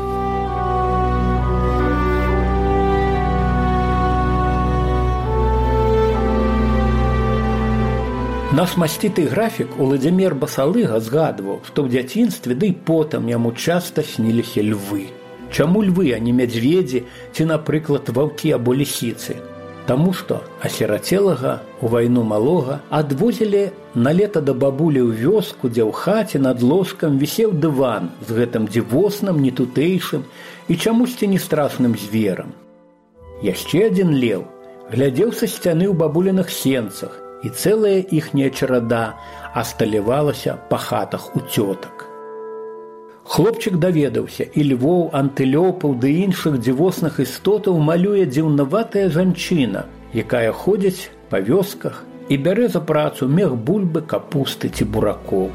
Наш масціты графік Уладзімір Басалыга згадваў, што ў дзяцінстве, ды і потым яму часта сніліся львы. Чаму львы, а не мядзведзі ці, напрыклад, ваўкі або лісіцы? таму што асірацелага у вайну малога адвозілі на лета да бабулі ў вёску, дзе ў хаце над ложкам вісеў дыван з гэтым дзівосным, нетутэйшым і чамусьці не страшным зверам. Яшчэ адзін леў глядзеў са сцяны ў бабуліных сенцах, і цэлая іхняя чарада асталявалася па хатах у цётак. Хлопчык даведаўся, і львоў, антылёпаў ды іншых дзівосных істотаў малюе дзіўнаватая жанчына, якая ходзіць па вёсках і бярэ за працу мех бульбы, капусты ці буракоў.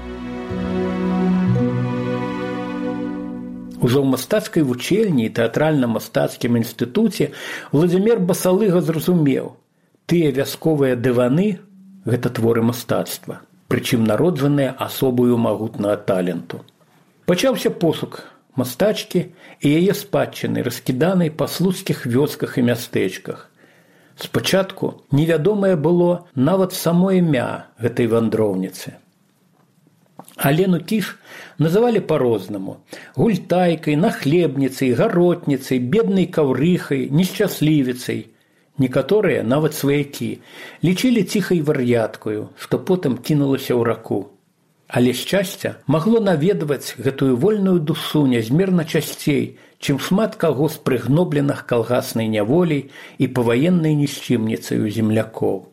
Ужо ў мастацкай вучэльні і тэатральна-мастацкім інстытуце Владзімір Басалыга зразумеў, тыя вясковыя дываны – гэта творы мастацтва, прычым народжаныя асобаю магутнага таленту. Пачаўся пошук мастачкі і яе спадчыны, раскіданай па слуцкіх вёсках і мястэчках. Спачатку невядомае было нават само імя гэтай вандроўніцы. Алену Кіш называлі па-рознаму – гультайкай, нахлебніцай, гаротніцай, беднай каўрыхай, нешчаслівіцай. Некаторыя, нават сваякі, лічылі ціхай вар'яткаю, што потым кінулася ў раку. Але шчасця магло наведваць гэтую вольную душу нязмерна часцей, чым шмат каго з прыгнобленых калгаснай няволей і паваеннай нішчымніцаю землякоў.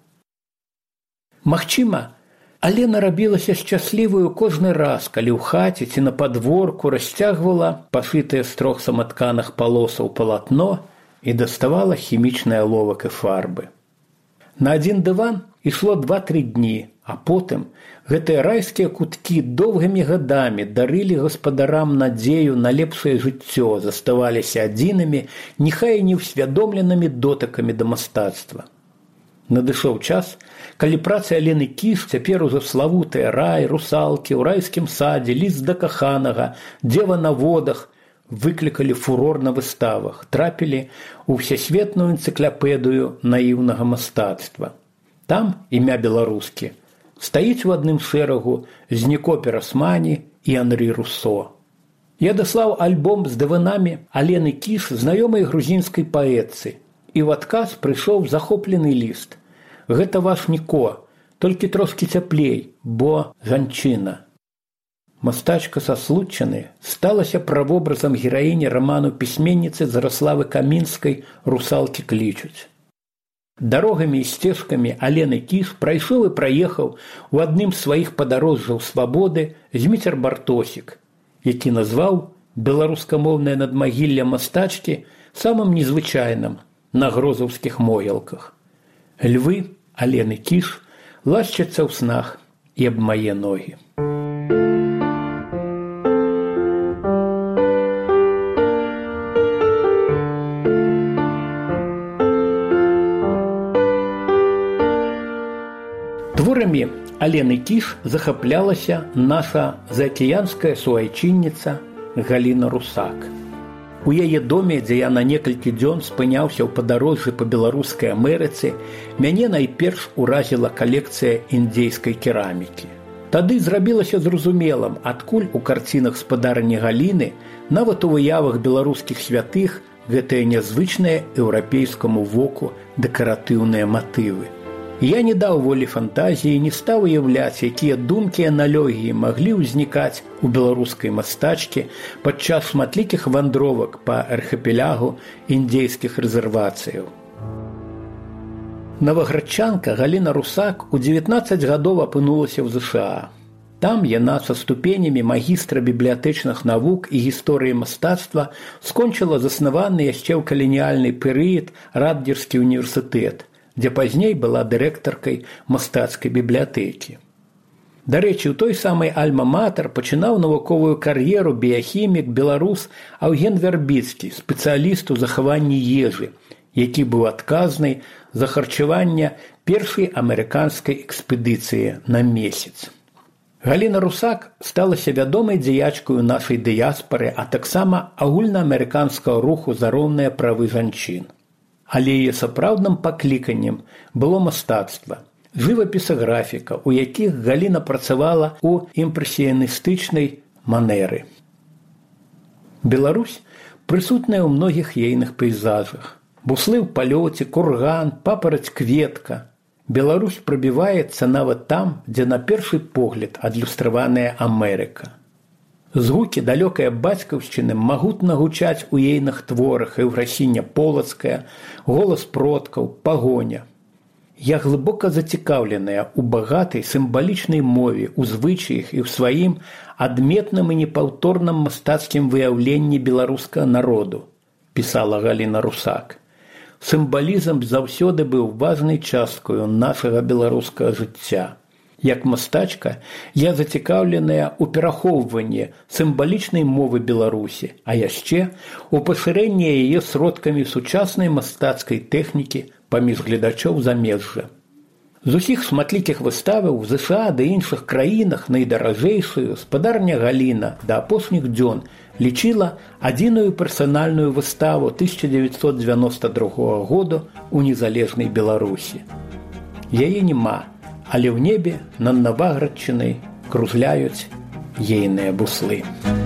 Магчыма, Алена рабілася шчасліваю кожны раз, калі ў хаце ці на падворку расцягвала пашытае з 3 саматканых палосаў палатно і даставала хімічны аловак і фарбы. На адзін дыван ішло 2-3 дні, а потым гэтыя райскія куткі доўгімі гадамі дарылі гаспадарам надзею на лепшае жыццё, заставаліся адзінымі, няхай і неўсвядомленымі дотыкамі да мастацтва. Надышоў час, калі працы Алены Кіш, цяпер ужо славутыя рай, русалкі, ў райскім садзе, ліст да каханага, дзева на водах, выклікалі фурор на выставах, трапілі ў всесветную энцыклапедыю наіўнага мастацтва. Там імя беларускі стаіць у адным шэрагу з Ніко Перасмані і Анрі Руссо. Я даслаў альбом з дыванамі Алены Кіш знаёмай грузінскай паэтцы, і ў адказ прыйшоў захоплены ліст. Гэта ваш Ніко, толькі трошкі цяплей, бо жанчына. Мастачка са Случчыны сталася правобразам гераіні раману пісьменніцы Зараславы Камінскай «Русалкі клічуць». Дарогамі і сцежкамі Алены Кіш прайшоў і праехаў у адным з сваіх падарожжаў свабоды Зміцер Бартосік, які назваў беларускамоўнае надмагілле мастачкі самым незвычайным на грозаўскіх могілках. Львы Алены Кіш лашчацца ў снах і аб мае ногі. Творамі Алены Кіш захаплялася наша заакіянская суайчынніца Галіна Русак. У яе доме, дзе я на некалькі дзён спыняўся ў падарожжы па беларускай Амерыцы, мяне найперш уразіла калекцыя індзейскай керамікі. Тады зрабілася зразумелым, адкуль у карцінах спадарні Галіны, нават у выявах беларускіх святых, гэтыя нязвычныя еўрапейскаму воку дэкаратыўныя матывы. Я не даў волі фантазіі, не стаў уяўляць, якія думкі і аналогіі маглі ўзнікаць у беларускай мастачкі падчас шматлікіх вандровак па архіпелягу індзейскіх рэзервацыяў. Наваградчанка Галіна Русак у 19 гадоў апынулася ў ЗША. Там яна са ступенямі магістра бібліятэчных навук і гісторыі мастацтва скончыла заснаваны яшчэ ў каланіяльны перыяд Радгерскі універсітэт, дзе пазней была дырэктаркай мастацкай бібліятэкі. Дарэчы, у той самай альма-матэр пачынаў навуковую кар'еру біяхімік беларус Аўген Вярбіцкі, спецыяліст у захаванні ежы, які быў адказны за харчаванне першай амерыканскай экспедыцыі на месяц. Галіна Русак сталася вядомай дзеячкаю нашай дыяспары, а таксама агульнаамерыканскага руху за роўныя правы жанчын. Але яе сапраўдным пакліканнем было мастацтва, жывапіс і графіка, у якіх Галіна працавала ў імпрэсіяністычнай манеры. Беларусь прысутная ў многіх ейных пейзажах. Буслы ў палёце, курган, папараць, кветка. Беларусь прабіваецца нават там, дзе на першы погляд адлюстраваная Амерыка. Згукі далёкай бацькаўшчыны магутна гучаць у ейных творах Еўфрасіня Полацкая, голас продкаў, пагоня. Я глыбока зацікаўленая ў багатай сімвалічнай мове, у звычаях і ў сваім адметным і непаўторным мастацкім выяўленні беларускага народу, пісала Галіна Русак. Сімвалізм заўсёды быў важнай часткаю нашага беларускага жыцця. Як мастачка, я зацікаўленая ў перахоўванні сімвалічнай мовы Беларусі, а яшчэ у пашырэнні яе сродкамі сучаснай мастацкай тэхнікі паміж гледачоў замежжа. З усіх шматлікіх выставаў у ЗША ды іншых краінах найдаражэйшую спадарня Галіна да апошніх дзён лічыла адзіную персанальную выставу 1992 году у незалежнай Беларусі. Яе няма, але ў небе над Наваградчынай кружляюць ейныя буслы.